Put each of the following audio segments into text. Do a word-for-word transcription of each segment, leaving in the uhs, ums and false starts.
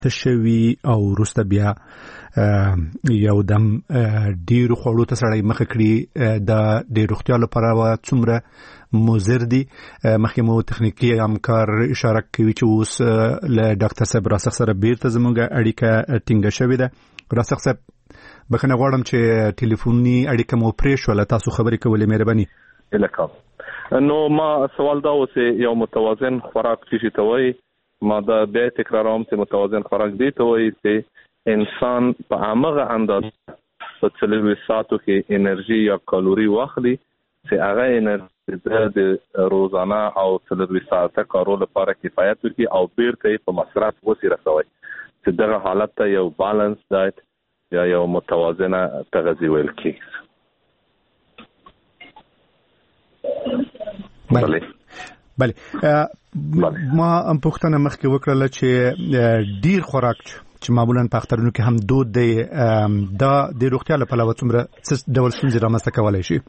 تشوي او وروسته بیا یو دم ډیر خوړو ته سړی مخ کړي د ډیر روغتیا لپاره څومره مضر دي. مخکې مو تخنیکی همکار اشاره کوي چې اوس له ډاکټر صاحب راسخ سره بیرته زموږ اړیکه ټینګه شوې ده. راسخ صاحب بخنه غواړم چې ټلیفوني اړیکه مو پرې شوله، تاسو خبرې کولې مهرباني. الکه نو ما سوال دا و چې یو متوازن خوراک څه ته وایي. ما دا بیا تکراروم چې متوازن خوراک دی ته وایي چې انسان په هغه اندازه په څلوېښت ساعتو کې انرژي یا کالوري واخلي چې هغه انرژي د روزانه او څلوېښت ساعته کارو لپاره کفایت وکړي او بیرته په مصرف وسیله رسوي، چې دغه حالت ته یو بالانس ډایټ یا یو متوازنه تغذیه ویل کېږي. بله بله ما هم پوښتنه مخکې وکړله چې ډیر خوراک چې معمولا په اخترونو کې هم دود دی دا د روغتیا لپاره څومره څه ډول ستونزې رامنځته کولی شي؟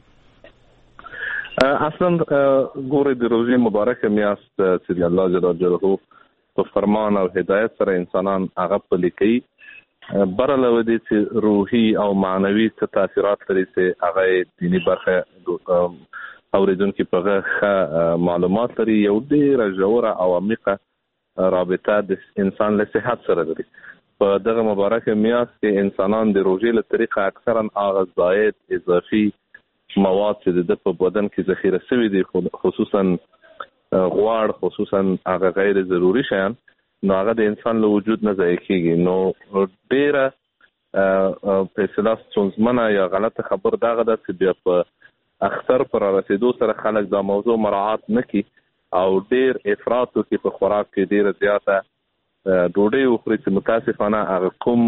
اصلا ګورې د روژې مبارکه میاشت چې د الله جل جلاله په فرمان او هدایت سره انسانان هغه پلي کوي، بره له دې چې روحي او معنوي څه تاثیرات لري چې هغه دیني برخه اوریدونکو په هغه معلومات لري. یو ډېره ژوره او عمیقه رابطه د انسان له صحت سره لري. په دغه مبارکه میاشت کې انسانان د روژې له طریقه اکثرا هغه زائد اضافي مواد چې د په بدن کې ذخیره شوي دي، خصوصا غوړ، خصوصا هغه غیر ضروري شیان، نو هغه د انسان له وجود نه ضایع کېږي. نو ډېره په اصطلاح ستونزمنه یا غلطه خبر دغه ده چې بیا په اختر پر رسیدو سره خلک دا موضوع مراعات نکي او ډیر افراط کوي په خوراک کې، ډیر زیاته ډوډۍ وخوري چې متاسفانه هغه کوم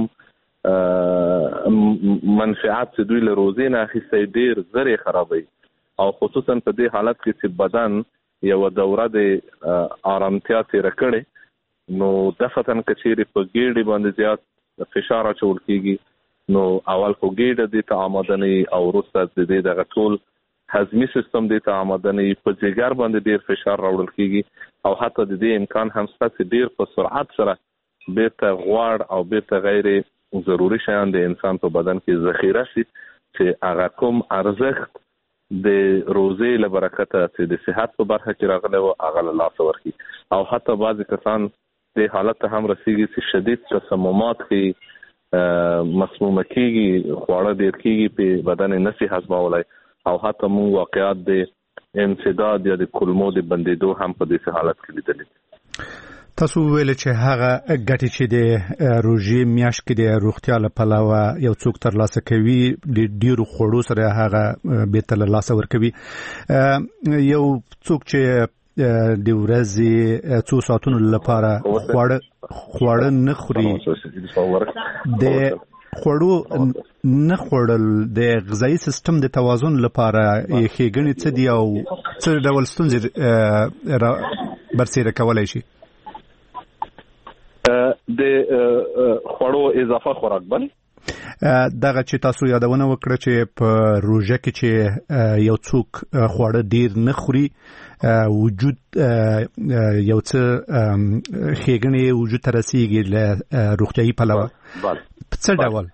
منفعات چې دوی له روزې نه اخیستی ډیر زر یې خرابوي، او خصوصا په دې حالت کې چې بدن یو دوره د آرامتیا تیره کړې، نو دفتن کچېرې په ګېډې باندې زیات فشار اچول کېږي، نو اول خو ګېډه دې ته آماده نه وي او وروسته د دې دغه ټول هضمي سیستم دې ته آماده نه وي، په ځیګر باندې ډېر فشار راوړل کېږي، او حتی د دې امکان هم شته چې ډېر په سرعت سره بیرته غوړ او بیرته غیر ضروري شیان د انسان په بدن کې ذخیره شي، چې هغه کوم ارزښت د روزې له برکته چې د صحت په برخه کې راغلی و هغه له لاسه ورکړي. او حتی بعضې کسان دې حالت ته هم رسېږي چې شدید تسممات کې مسمومه کېږي، خواړه ډېر کېږي په بدن یې نشي هضمولی، او حتی مونږ واقعات د انسداد یا د کولمو د بندېدو هم په دې حالت کې لیدلي. تاسو ویل چې هغه ګټې چې د روژې میاشت کې د روغتیا له پلوه یو څوک ترلاسه کوي د ډیرو خوړو سره هغه بیرته له لاسه ورکوي. یو څوک چې د ورځې څو ساعتونو لپاره خواړه خواړه نه خوري، د خوړو نه خوړل د غذایي سیستم د توازن لپاره یې ښېګڼې څه دي او څه ډول ستونزې برسېره کولی شي؟ د خوړو اضافه خوراک بل دغه چې تاسو یادونه وکړه چې په روژه کې چې یو څوک خواړه ډیر نه خوري، وجود یو څه ښېګڼې وجود ته رسېږي له روغتیایي پلوه، څه ډول؟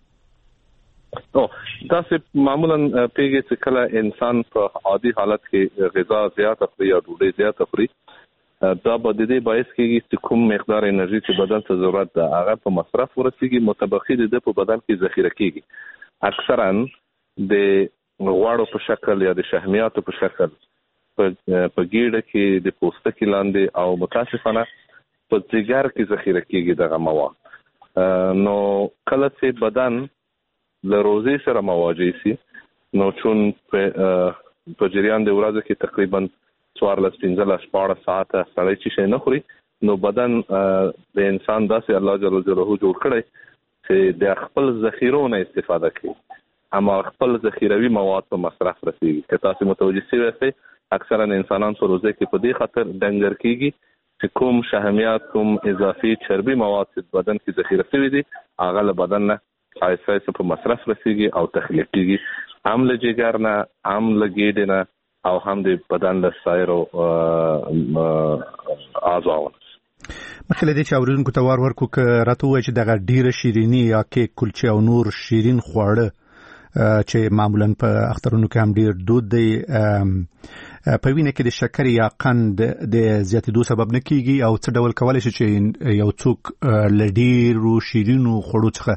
داسې معمولا پیږي چې کله انسان په عادي حالت کې غذا زیاته خوري یا ډوډۍ زیاته خوري، دا به د دې باعث کېږي چې کوم مقدار انرژي چې بدن ته ضرورت ده هغه په مصرف ورسېږي، متبقي د ده په بدن کې ذخیره کېږي، اکثرا د غوړو په شکل یا د شحمیاتو په شکل په ګېډه کې د پوستکي لاندې او متاسفانه په ځیګر کې ذخیره کېږي دغه مواد. نو کله چې بدن له روزې سره مواجه شي، نو چون په جریان د ورځې کې تقریبا څوارلس پنځلس شپاړس ساعته سړی چې شی نه خوري، نو بدن د انسان داسې الله جل جلاله جوړ کړی چې د خپل ذخیرو نه استفاده کوي، اما خپل ذخیروي مواد په مصرف رسېږي. که تاسو متوجه شوي یاستئ اکثرا انسانان په روزه کې په دې خاطر ډنګر کېږي چې کوم شحمیات، کوم اضافي چربي مواد چې بدن کې ذخیره شوي دي هغه له بدن نه آهسته آهسته په مصرف رسېږي او تخلیق کېږي، هم له جګر نه، هم له ګېډې نه، او هم د بدن له سایرو اعضاو. مخکې له دې چې اوریدونکو ته وار ورکړو که راته ووایي چې دغه ډیره شیریني یا کیک کلچې او نور شیرین خواړه چې معمولا په اخترونو کې هم ډیر دود دی په وینه کې د شکر یا قند د زیاتېدو سبب نه کیږي او څه ډول کولای شي چې یو څوک له ډیرو شیرینو خوړو څخه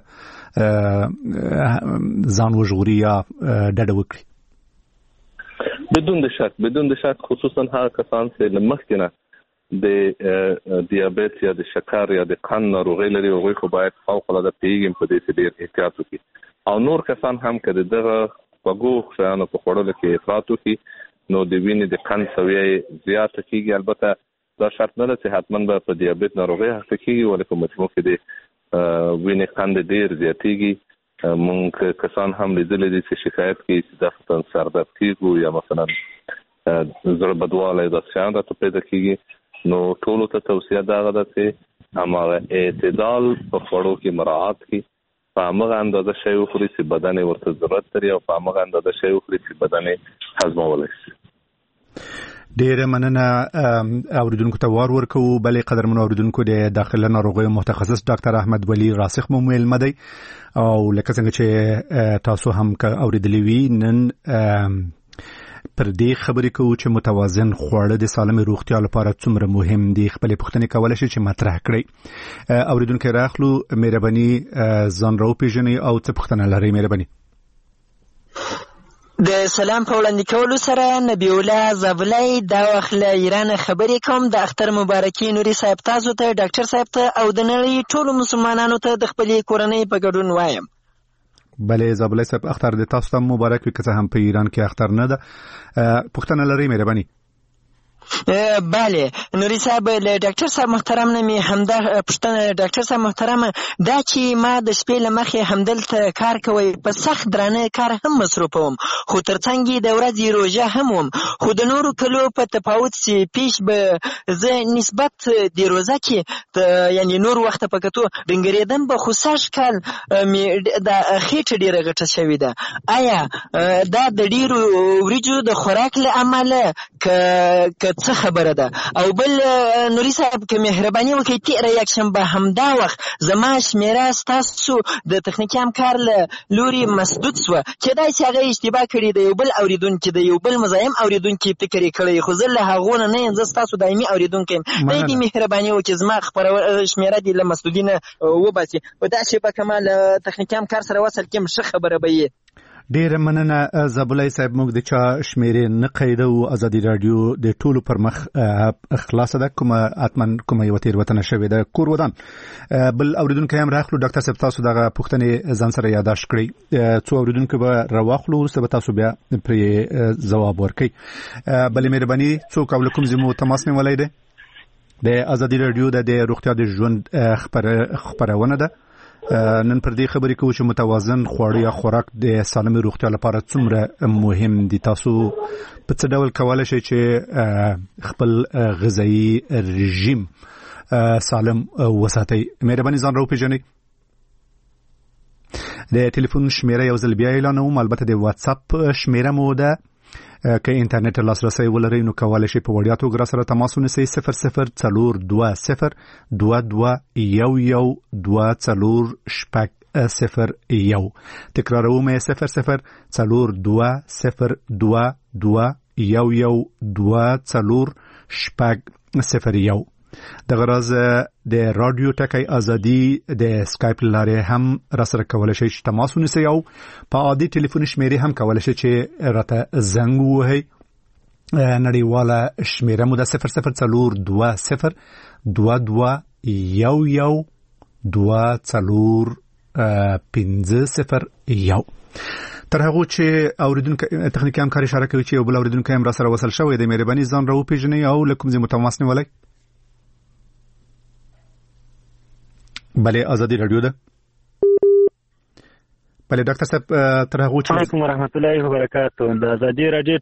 ځان وژغوري یا ډډه وکړي؟ بدون د شک بدون د شک خصوصا هغه کسان چې له مخکې نه د دیابیت یا د شکر یا د قند ناروغي لري هغوی خو باید فوق العاده پیږي په دې چې ډېر احتیاط وکړي او نور کسان هم که د دغه خوږو شیانو په خوړلو کې افراط وکړي نو د وینې د قند سویه زیاته کیږي. البته دا شرط نه ده چې حتما به په دیابیت ناروغي اخته کیږي ولې په مجموع کې د وینې قند ډېر زیاتېږي. مونږ کسان هم لیدلی دي چې شکایت کوي چې دفتن سردرد کیږي یا مثلا زړه بدوالی داسې شیان راته پیدا کیږي. نو ټولو ته توصیه دغه ده چې هماغه اعتدال په خوړو کې مراعات کړي، په هماغه اندازه شی وخوري چې بدن یې ورته ضرورت لري او په هماغه اندازه شی وخوري چې بدن یې هضمولی شي. ډېره مننه اوریدونکو ته وار ورکوو. بلې قدرمنو اوریدونکو د داخله ناروغیو متخصص ډاکټر احمد ولی راسخ مو میلمه دی او لکه څنګه چې تاسو هم اوریدلی وي نن پر دې خبرې کوو چې متوازن خواړه د سالمې روغتیا لپاره څومره مهم دي. خپلې پوښتنې کولی شئ چې مطرح کړئ. اوریدونکي راخلو مهرباني ځان راوپېژنئ او څه پوښتنه لرئ؟ مهرباني. د سلام په وړاندې کولو سره نبی الله زابلی دا وخت له ایران خبرې کوم. د اختر مبارکي نوري صاحب تاسو ته، ډاکټر صاحب ته او د نړۍ ټولو مسلمانانو ته د خپلې کورنۍ په ګډون وایم. بله زابلی صاحب اختر د تاسو ته مبارک وي که څه هم په ایران کې اختر نه ده. پوښتنه لرئ مهرباني؟ بله نوري صاحب له ډاکټر صاحب محترم نه مې همدا پوښتنه. ډاکټر صاحب محترم دا چې ما د شپې له مخې همدلته کار کوي په سخت درانه کار هم مصروفوم خو ترڅنګ یې د ورځې روژه هم وم خو د نورو کلو په تفاوت چې پیش به زه نسبت د روژه کې یعنی نور وخت په کتو ډنګرېدم به خو سږ کال مې د خېټه ډېره غټه شوې ده. آیا دا د ډېرو وریجو د خوراک له امله که څه خبره ده؟ او بل نوري صاحب که مهرباني وکړئ تېره یکشنبه همدا وخت زما شمېره ستاسو د تخنیکي همکار له لورې مسدود شوه کېدای شي هغه اشتباه کړي د یو بل اورېدونکي د یو بل مزاحم اورېدونکي فکر یې کړی خو زه له هغو نه نه یم. زه ستاسو دایمي اورېدونکی یم. دی دې مهرباني وکړي زما شمېره دې له مسدودي نه وباسي په دا شیبه که ما له تخنیکي همکار سره وصل کړم ښه خبره به یې. ډېره مننه زابلی صاحب. موږ د چا شمېرې نه قیدوو. ازادي راډیو د ټولو پر مخ خلاصه ده. کومه اتمن کومه یوه تېروتنه شوې ده کور ودان. بل اوریدونکی هم راخلو. ډاکټر صاحب تاسو دغه پوښتنې ځان سره یاداشت کړئ. څو اوریدونکو به راواخلو وروسته به تاسو بیا پرې ځواب ورکئ. بلې مهرباني څوک او له کوم ځای مو تماس نیولی دی؟ د ازادي راډیو د روغتیا د ژوند خپرونه ده. نن پر دې خبرې کوو چې متوازن خواړه یا خوراک د سالمې روغتیا لپاره څومره مهم دي. تاسو په څه ډول کولی شئ چې خپل غذایي رژیم سالم وساتئ؟ مهرباني ځان راوپېژنئ. د ټلیفون شمېره یو ځل بیا اعلانوم. البته د واتساپ شمېره مو ده. که انټرنیټ لاسرسی ولرئ نو کولی شئ په وړیا توګه راسره تماس ونیسئ. صفر صفر څلور دوه صفر دوه دوه یو یو دوه څلور شپږ صفر یو. تکراروم یې صفر صفر څلور دوه صفر دوه دوه یو یو دوه څلور شپږ صفر یو. دغه راز د رادیو ټکی ازادي د سکایپ لارې هم راسره کولی شئ چې تماس ونیسئ او په عادي ټلیفوني شمېرې هم کولی شئ چې راته زنګ ووهئ. نړیواله شمېره مو ده صفر صفر څلور دوه صفر دوه دوه یو یو دوه څلور پنځه صفر یو. تر هغو چې اوریدونکو تخنیکي همکار اشاره کوي چې یو بل اوریدونکی هم راسره وصل شوی دی. مهرباني ځان راوپېژنئ او له کوم ځای مو تماس نیولی؟ بله ازادي راډیو ده. بله ډاکټر صاحب تر هغو چې علیکم ورحمت الله وبرکاتو. د ازادي راډیو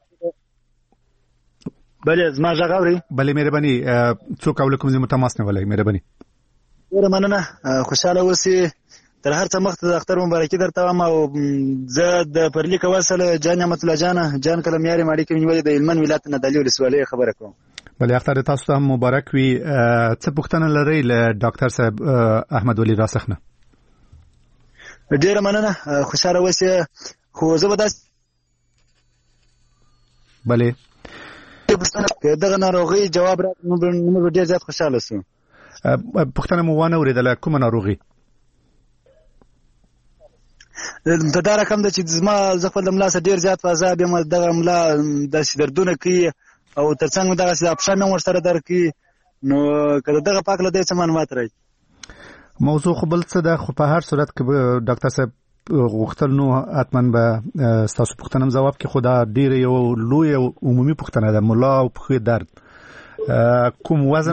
بله زما غږ اورئ؟ بله مهرباني څوک او له کوم ځای مو تماس نیولی؟ مهرباني. ډېره مننه. خوشحاله اوسئ. تر هر څه مخته د اختر مبارکي درته وایم او زه د پرلیک وصل جان نعمت الله جان جان کلمیاري ماړي کې نیولې د هلمند ولایت نه د علي ولسوالۍ خبره کوم. بله اختر تاسو ته مبارک وي. څه پوښتنه لرئ له ډاکټر صاحب احمد ولی راسخ نه؟ ډیره مننه، خوشاله اوسئ. خو زه به داسې بله که دغه ناروغۍ جواب راکړي نو موږ ډېر زیات خوشاله شو. پوښتنه مو وانه اورېدله، کومه ناروغي؟ په دا رقم ده چې زما زه خپل د ملا څخه ډېر زیات په عذاب یم، دغه ملا داسې دردونه کوي او تر څنګ مې دغسې اپشه مې ورسره درد کوي. نو که د دغه په هکله دی څه معلومات راکړي. موضوع خو بل څه ده، خو په هر صورت که ډاکټر صاحب غوښتل نو حتما به ستاسو پوښتنه جواب کړي، خو دا ډېره یو لوی او عمومي پوښتنه ده. ملا او پښې درد کوم وزن؟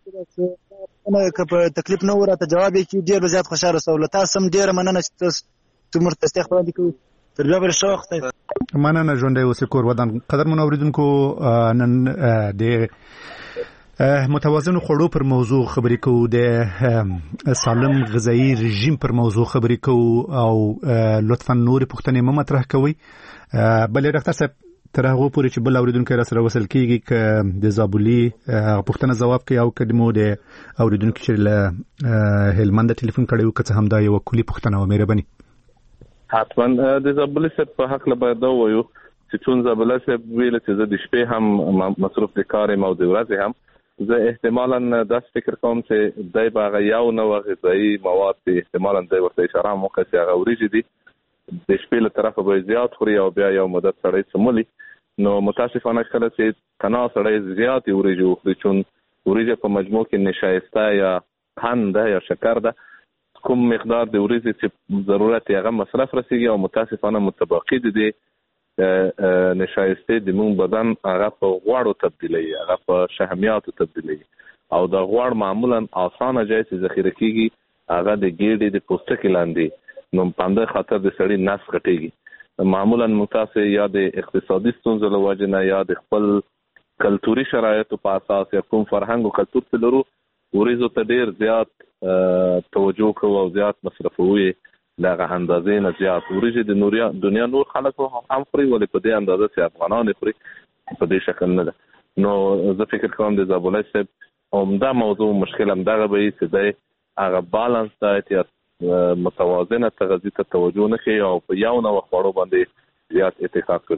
بلې که په تکلیف نه و راته جواب یې کړي ډېر به زیات خوشحاله شو. له تاسو هم ډېره مننه چې تاسو څومره تصدیق وړاندې کوئ. تر بیا به ښه وخت مننه. ژوندی اوسئ کور ودان. قدرمنو اورېدونکو، نن د متوازن خوړو پر موضوع خبرې کوو، د سالم غذایی رژیم پر موضوع خبرې کوو او لطفا نورې پوښتنې مه مطرح کوئ. بلې ډاکټر صاحب تر هغو پورې چې بل اورېدونکی را سره وصل کېږي که د زابلي پوښتنه ځواب کوي او که مو د اورېدونکي چې له هلمند ټلیفون کړی و که څه هم دا یوه کلي پوښتنه وه، مهرباني. حتما د زابلي صاحب په هکله باید دا ووایو چې چون زابلي صاحب ویل چې زه د شپې هم مصروف د کار یم او د ورځې هم، زه احتمالا داسې فکر کوم چې دی به هغه یو نوع غذایي مواد چې احتمالا دی ورته اشاره هم وکړه چې هغه وریجې دي، د شپې له طرفه به زیات خوري او بیا یو مدت سړی څملي. نو متاسفانه کله چې تنها سړی زیاتې وریجې وخوري، چون وریجې په مجموع کې نشایسته یا قند ده یا شکر ده، کوم مقدار د وریجې چې ضرورت یې هغه مصرف رسیږي او متاسفانه متبقي د دې نشایسته د مون بدن هغه په غوړو تبدیلوي، هغه په شحمیاتو تبدیلوي او د غوړ معمولا اسانه ځای چې ذخیره کیږي هغه د ګیډې د پوستکي لاندې، نو په همدې خاطر د سړي نس غټېږي. معمولا متاسف یا د اقتصادي ستونزو له وجې نه یا د خپل کلتوري شرایطو په اساس یا کوم فرهنګ او کلتور چې لرو وریځو ته ډېر زیات توجه کوو او زیات مصرفوي، دغه اندازې نه زیات وریجې د دنیا نور خلک هم خوري، ولې په دې اندازه چې افغانان خوري په دې شکل نه ده. نو زه فکر کوم د زابلي صاحب عمده موضوع مشکل هم دغه به وي چې دی هغه بالانس دایت یا متوازنه تغذیه ته توجه نه کوي او په یو نوع خوړو باندې زیات اتکا کوي.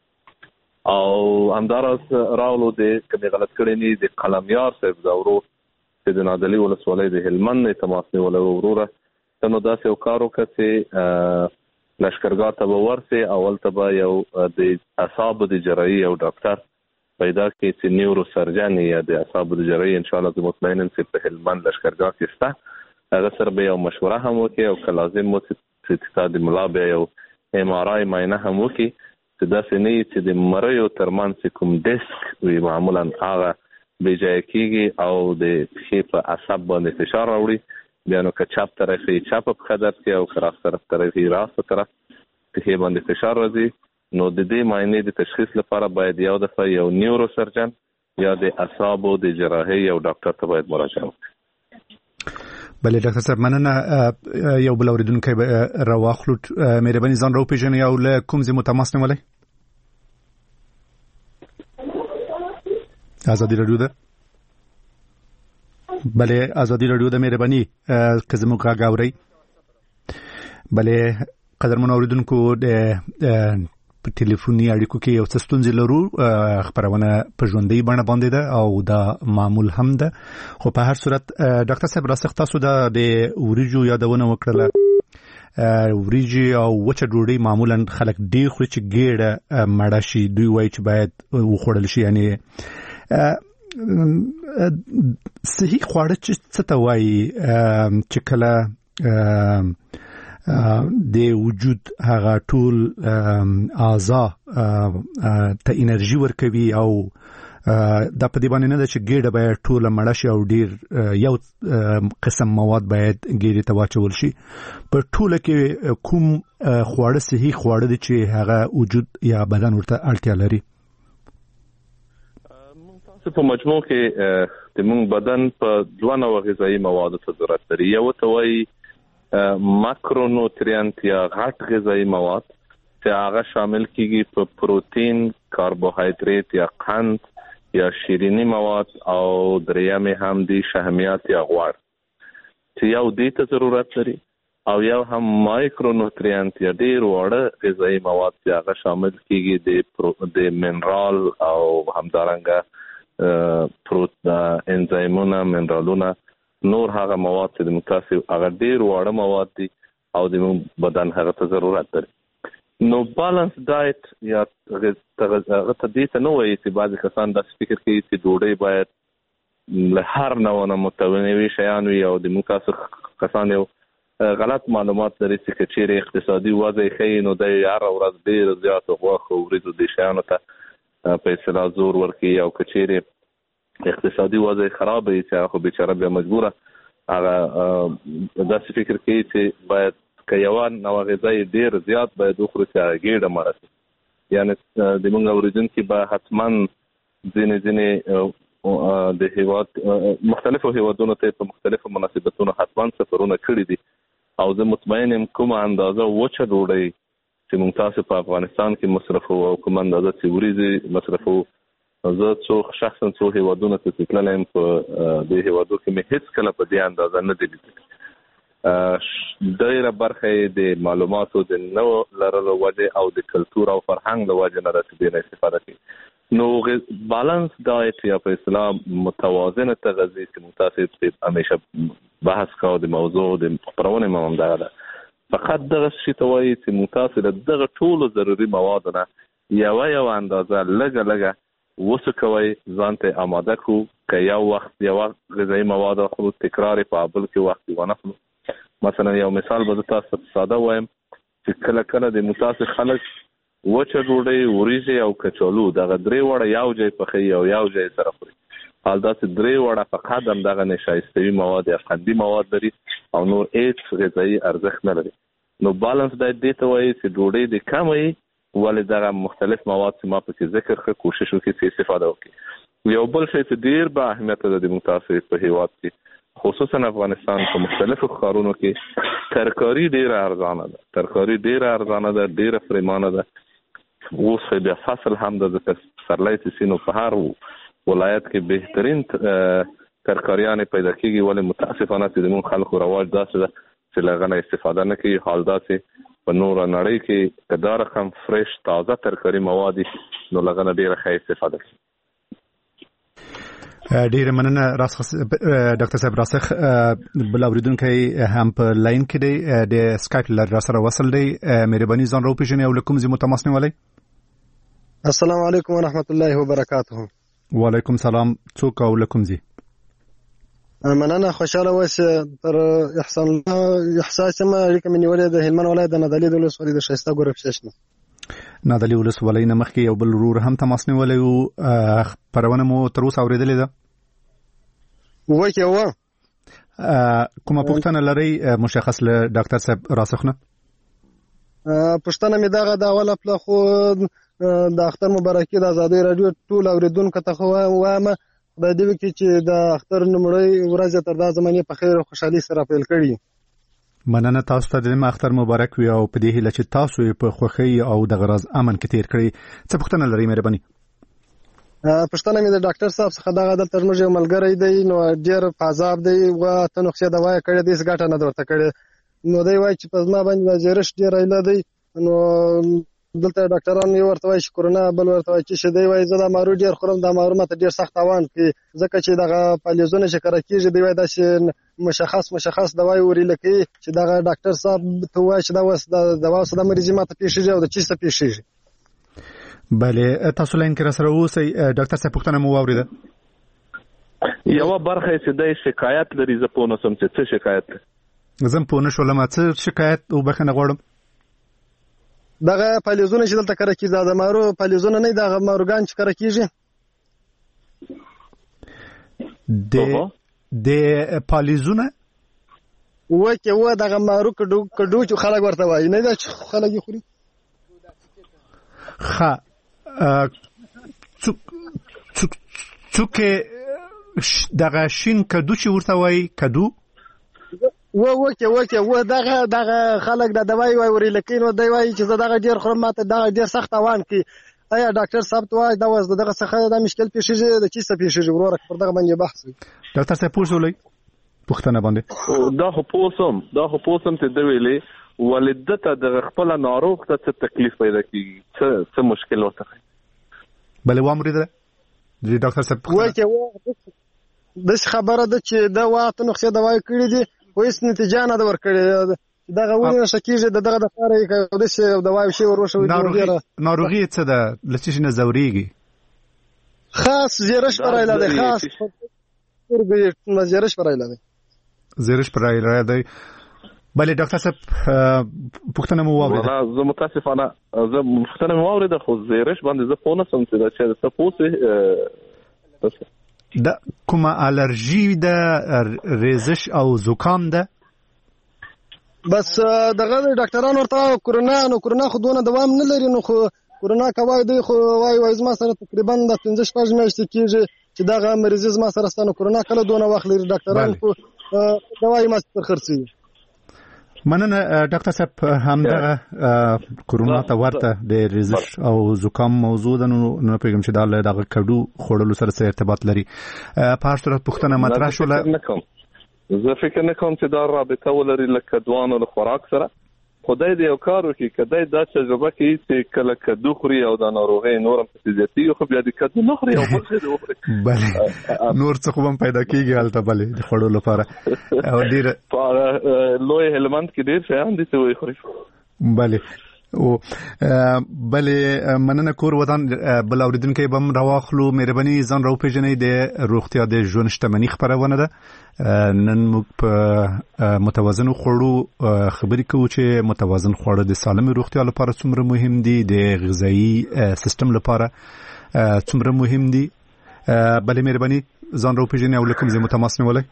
او همداراز راولو د کمی غلط کړي نه د قلمیار صاحب دا ورو چې د نادعلي ولسوالۍ د هلمند نه تماس نیولی وروره نو داسې یو کار وکړه چې لښکرګاه ته به ورسې، اول ته به یو د اعصابو د جراحي یو ډاکټر پیدا کړي چې نیورو سرجن یا د اعصابو د جراحي انشاءالله زه مطمئن یم چې په هلمند لښکرګاه کې شته، هغه سره به یو مشوره هم وکړي او که لازم و چې تا د ملا بیا یو ایم آر آی معاینه هم وکړي چې داسې نه وي چې د مریو ترمنځ چې کوم ډسک وي معمولا هغه بې ځایه کېږي او د پښې په عصب باندې فشار راوړي، بیا نو که چپ طرف یې چپه پښه درد کوي او که راست طرف طرف یې راسته طرف پښې باندې فشار راځي، نو د دې معاینې د تشخیص لپاره باید یو دفعه یو نیورو سرجن یا د اعصابو د جراحۍ یو ډاکټر ته باید مراجعه وکړي. بله ډاکټر صاحب مننه. یو بل اورېدونکی به راواخلو، مهرباني ځان راوپېژنئ او له کوم ځای مو تماس نیولی؟ ازادي راډیو ده. بله ازادي راډیو ده، مهرباني که زموږ غږ اورئ. بله قدرمنو اورېدونکو، د په ټلیفوني اړیکو کې یو څه ستونزې لرو، خبرونه په ژوندۍ بڼه باندې ده او دا معمول هم ده، خو په هر صورت ډاکټر صاحب راسخ تاسو دا د وریجو یادونه وکړله. وریجې او وچه ډوډۍ معمولا خلک ډېر خوري چې ګېډه مړه شي، دوی وایي چې باید وخوړل شي. یعنی صحیح خواړه څه ته وایي چې کله د وجود هغه ټول اعضا ته انرژي ورکوي او دا په دې باندې نه ده چې ګېډه باید ټوله مړه شي او ډېر یو قسم مواد باید ګېډې ته واچول شي. په ټوله کې کوم خواړه صحیح خواړه دي چې هغه وجود یا بدن ورته اړتیا لري؟ په مجموع کې د موږ بدن په دوه نوع غذایي موادو ته ضرورت لري. یو ته وایي ماکرونوترینت یا غټ غذایي مواد چې هغه شامل کیږي په پروتین، کاربوهایدریت یا قند یا شیرینی مواد او دریم هم دی شحمیات یا غوړ چې یو دې ته ضرورت لري او یو هم مایکرونوټرینټ یا ډیر وړه غذایی مواد چې هغه شامل کیږي د د منرال او همدارنګه پروت انزایمونه منرالونه نور هغه مواد چې د متاسف هغه ډیر وړه مواد دي او د بدن هغه ته ضرورت لري نو بالانس ډایټ یا هغه ته دې ته نو وایي چې بعضې کسان داسې فکر کوي چې ډوډۍ باید له هر نوع نه متنوع شیان وي او د متاسف کسان یو غلط معلومات لري چې چیرې اقتصادي وضع ښه نو د هر ورځ ډېر زیات غوښه او وریجو د شیانو ته په اصطلاح زور ورکوي او که چیرې اقتصادي وضع خراب وي چې هغه بیچاره بیا مجبوره هغه داسې فکر کوي چې باید که یوه نوع غذایي ډېر زیات باید وخورو چې هغه ګېډه مړه شي یعنې د موږ اورېدونکي به حتما ځینې ځینې د هیواد مختلفو هیوادونو ته په مختلفو مناسبتونو حتما سفرونه کړي دي او زه مطمئن یم کومه اندازه وچه ډوډۍ چې موږ تاسو په افغانستان کې مصرفو او کومه اندازه چې وریجې مصرفو زه څو شخصا څو هیوادونو ته تللی یم په دې هیوادو کې مې هېڅ کله په دې اندازه نه دي لیدلي ډېره برخه یې د معلوماتو د نه لرلو وجې او د کلتور او فرهنګ له وجې نه ده چې دې نه استفاده کوي نو بالانس ډایټ یا په اصطلاح متوازنه تغذیه چې موږ تاسو همیشه بحث کوو د موضوع د خپرونې هم همدغه ده فقط دغه شي ته وایي چې موږ تاسو له دغه ټولو ضروري موادو نه یوه یوه اندازه لږه لږه وسوکوئ ځان ته آماده کړو که یو وخت یوه غذایي مواد اخلو تکرار یې په بل کې وخت ونه خلو مثلا یو مثال به زه تاسو ته ساده وایم چې کله کله د متاسف خلک وچه ډوډۍ وریجې او کچالو دغه درې وړه یو ځای پخوي او یو ځای سره خوري حال داسې درې وړه فقط همدغه نشایستوي مواد یا قندي مواد لري او نور هېڅ غذایي ارزښت نه لري نو بالانس ډایټ دې ته وایي چې ډوډۍ دې کمه وي ولې دغه مختلف مواد چې ما پکې ذکر کړه کوشش وکړي چې استفاده وکړي یو بل شی چې ډېر با اهمیت ده د متاسف په هیواد کې خصوصا افغانستان په مختلفو ښارونو کې ترکاري ډېره ارزانه ده ترکاري ډېره ارزانه ده ډېره پریمانه ده اوس بیا فصل هم ده ځکه پسرلی چې سي نو په هر ولایت کې بهترین ترکاریانې پیدا کېږي ولې متاسفانه چې زموږ خلکو رواج داسې ده چې له هغه نه استفاده نه کوي حال داسې په نوره نړۍ کې که دا رقم فرش تازه ترکاري مواد نو له هغه نه ډېره ښه استفاده کوي ډیره مننه راسخ ډاکټر صاحب راسخ بل اوریدونکي هم په لاین کې دی د سکایپ لر سره وصل دی مهرباني ځان راو پیژنئ او لکم زی متماسنه ولای السلام علیکم ورحمت الله وبرکاته وعلیکم سلام څوک او لکم زی مننه خوشاله اوسه پر احسان الله احساس ما ریکمنی ولې د هلمند ولایت د نادعلي د ولسوالۍ د شایسته ګورب ششنه نادعلي ولسوالۍ نه مخکې یو بل ورور هم تماسنه ولای او پرونه مو تر اوسه اوریدلې ده وکه و کومه پوښتنه لري مشخص له ډاکټر صاحب راسخ نه پوښتنه مې دغه د اوله پله خو د اختر مبارکي د ازادي رادیو ټول اوریدونکو ته خو وایم خدای دې وکړي چې د اختر نومړی ورځ تر دا زمانه په خیر او خوشحالي سره پیل کړي مننه تاسو ته د اختر مبارک وي او په دې هیله چې تاسو په خوښۍ او د غرض امن کې تیر کړئ څه پوښتنه لري مهرباني پښتنه مې د ډاکټر صاحب څخه دغه دلته موږ یو ملګری دی نو ډېر فعذاب دی او ته نو څه دوا کړې دې څه ګټه نه درته کړې نو دی وایي چې په ما باندې زیرش ډېر ایله دی نو دلته ډاکټران یو ورته وایي چې کورونا بل ورته وایي چې دی وایي زه دا مارو ډېر خورم دا مارو ماته ډېر سخت تاوان کوي ځکه چې دغه پالیزونه چې کړه کېږي دی وایي داسې مشخص مشخص دوايي ورېله کوي چې دغه ډاکټر صاحب ته وایي چې دا وس د دوا سره مریضي ماته پیښیږي او د چی څه پیښیږي بله تاسو لاین کې سره اوسئ ډاکټر صاحب پوښتنه مو واورېده یوه برخه چې د شکایت لري زه پوه نه شوم چې څه شکایت زه پوه نه شولم څه شکایت او بخښنه غواړم دغه پالیزونه چې دلته کړه کېږي د مارو پالیزونه نه دغه ماروګان چې کړه کېږي د د پالیزونه وکه و دغه مارو کډو کډو چې خلک ورته وایي نه دا چې خلک یې خوري ښه څوک دغه شین کدو چې ورته وایي کدو و وکه وکه و دغه دغه خلک د دوايي وای ورې لکه نو دی وایي چې زه دغه ډیر خورم ماته دغه ډیر سخت اوان کی آیا ډاکټر صاحب ته وایي دا اوس دغه څخه دا مشکل پیښیږي د چی څه پیښیږي وروره پر دغه باندې بحث وي. ډاکټر صاحب پوښتنه پوښتنه باندې دا خو پوسم دا خو پوسم ته دی ویلې ولدته د خپل ناروغ ته څه تکلیف پیدا کیږي څه څه مشکل ورته بلې وامرید دی ډاکټر صاحب وایي چې د خبره ده چې دا واته نو څه دوايي کړې دي خو هیڅ نتیجه نه ده ورکړې دغه ولې شکیږي دغه د لپاره کې د څه دوايي شی ورشو ناروغي ناروغي څه ده لچې نه زوريږي خاص زیرش پر علاج خاص ورګي زیرش پر علاج زیرش پر علاج دی. بله ډاکټر صاحب پوښتنه مو واورېده. زه متاسفانه زه پوښتنه مو واورېده خو زیرش باندې زه پوه نه شوم چې دا چې څه پوسه دا کومه الرژي ده ریزش او زکام ده بس دغه ډاکټرانو ورته کورونا نو کورونا خو دونه دوام نه لري نو خو کورونا کوي دی خو وای وای زما سره تقریبا د پنځه شپږ میاشتې کېږي چې دغه مریض زما سره ستنه کورونا کله دونه وخت لري ډاکټرانو خو دوايي ما ستر خرڅي. مننه ډاکټر صاحب همدغه کورونا ته ورته د ریزش او زکام موضوع ده نو پیغام چې دا دغه کډو خوړلو سره څه ارتباط لري په هر صورت پوښتنه مطرح شوله. زه فکر نه کوم چې دا رابطه ولري لکه دوانو له خوراک سره خدای دې یو کار وکړي کدی دا تجربه کوي چې کله کدو خوري او د ناروغۍ نورم پسې زیاتېږي خو بیا د کدو نه خوري او بل څه دې وخوري بله نور څه خو هم پیدا کېږي هلته بلې د خوړو لپاره او ډېر په لوی هلمند کې ډېر شیان دي چې ویې خوري. بله او بلې مننه کور وطن بل اوریدونکي به هم راواخلو مهرباني ځان راوپېژنئ د روغتیا د ژوند شتمني خپرونه ده. نن موږ په متوازنو خوړو خبرې کوو چې متوازن خواړه د سالمې روغتیا لپاره څومره مهم دي د غذایي سیستم لپاره څومره مهم دي. بلې مهرباني ځان راوپېژنئ او له کوم ځای متماس نیولی.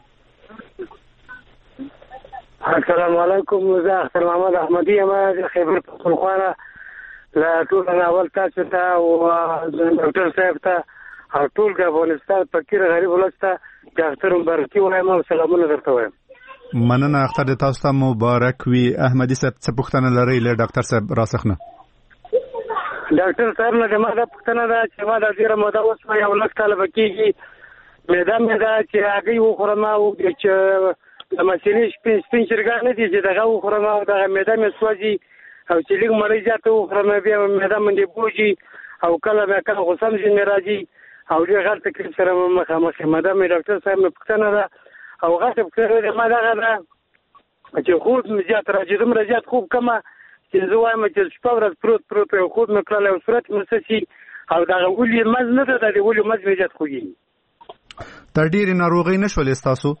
السلام علیکم زه اختر محمد احمدی یم د خیبر پختونخوا نه له ټول اول تاسو ته او ډاکټر صاحب ته او ټول افغانستان فقیر غریب ولس ته د اختر مبارکي وایم او سلامونه درته وایم. مننه اختر تاسو ته مبارک وي. احمدی صاحب څه پوښتنه لرئ له ډاکټر صاحب راڅخه؟ ډاکټر صاحب نه ما دا پوښتنه ده چې ما د ډیره موده اوس یو لس کاله به کېږي معده مې ده چې هګۍ وخورم او چې د مسینې سپین سپین چرګان نه دي چې دغه وخورم او دغه معده مې سوځي او چې لږ مړۍ زیاته وخورم بیا معده مې بوجي او کله بیا کله غوسه مې راځي او ډېر غټ تکلیف سره مخامخ یم. دا مې ډاکټر صاحب نه پوښتنه ده او غټه پوښتنه ده ما دغه ده چې خوب مې زیات راځي دومره زیات خوب کمه چې زه وایم چې شپه ورځ پروت پروت یو خوب مې کړلی او صورت مې څه شي او دغه ولې مز نه ده د ولې مز مې زیات خوږي. تر ډېرې ناروغۍ نه شولې ستاسو؟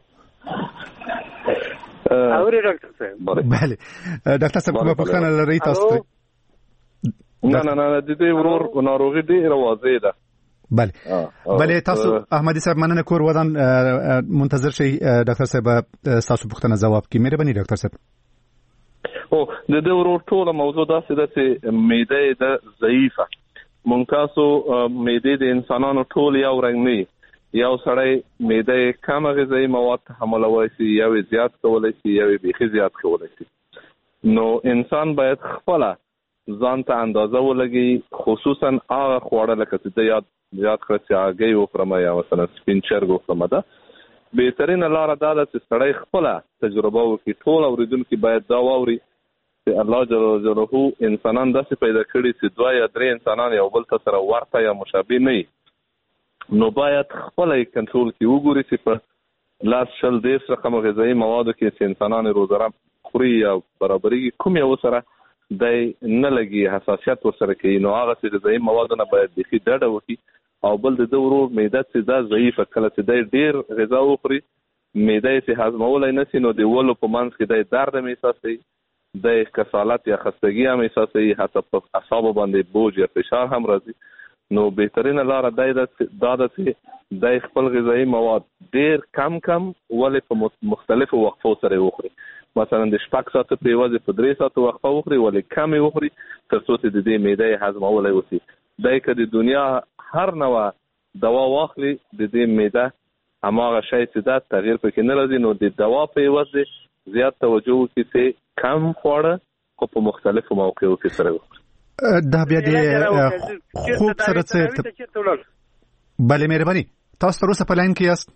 اوري ډاکټر صاحب. بله ډاکټر صاحب کومه پوښتنه لرئ تاسو ته؟ نه نه نه د دې ورور ناروغي ډېره واضح ده. بله بله تاسو احمدي صاحب مننه کور ودان منتظر شئ ډاکټر صاحب تاسو پوښتنه ځواب کړي. مهرباني ډاکټر صاحب. او د دې ورور ټوله موضوع داسې ده چې معده ده ضعیفه مونږ تاسو معده د انسانانو ټول یو رنګ نه یو سړی معده کم غذایی مواد تحملولی شي یا زیات کولی شي یا بیخي زیات کولی شي. نو انسان باید خپله ځان ته اندازه ولګي خصوصا هغه خواړه لکه چې د یاد یاد کړه چې هګۍ وخورم یا مثلا سپین چرګ وخورم ده بهترینه لاره دا ده چې سړی خپله تجربه وکړي. ټول اورېدونکي باید دا واوري چې الله جل جلاله انسانان داسې پیدا کړي چې دوه یا درې انسانان یو بل ته سره ورته یا مشابه نه وي نو باید خپل کنټرول کې وګوري چې په لاس شل دېرش رقم غذایي موادو کې چې انسانان روزانه خوري یا برابرېږي کوم یو سره دی نه لګي حساسیت ورسره کوي نو هغه چې غذایي موادو نه باید بیخي ډډه وکړي او بل د ده ورور معده چې دا ضعیفه کله چې دی ډېر غذا وخوري معده یې چې هضمولی نه شي نو د ولو په منځ کې دی درد هم احساسوي دی کسالت یا خستګي هم احساسوي حتی په اعصابو باندې بوج یا فشار هم راځي. نو بهترینه لاره دا ده چې دی خپل غذایي مواد ډېر کم کم ولې په مختلفو وقفو سره وخوري. مثلا د شپږ ساعته په یوازې په درې ساعته وقفه وخوري ولې کمې وخوري تر څو چې د دې معده یې هضمولی وسي. دی که د دنیا هر نوع دوا واخلي د دې معده هماغه شی چې دا تغییر پکې نه راځي نو د دوا په عوض زیات توجه وکړي چې کم خواړه خو په مختلفو موقعو کې سره وخوري. دا بیا د خوب سره څه بله مهرباني تاسو تر اوسه په لاین کې یاست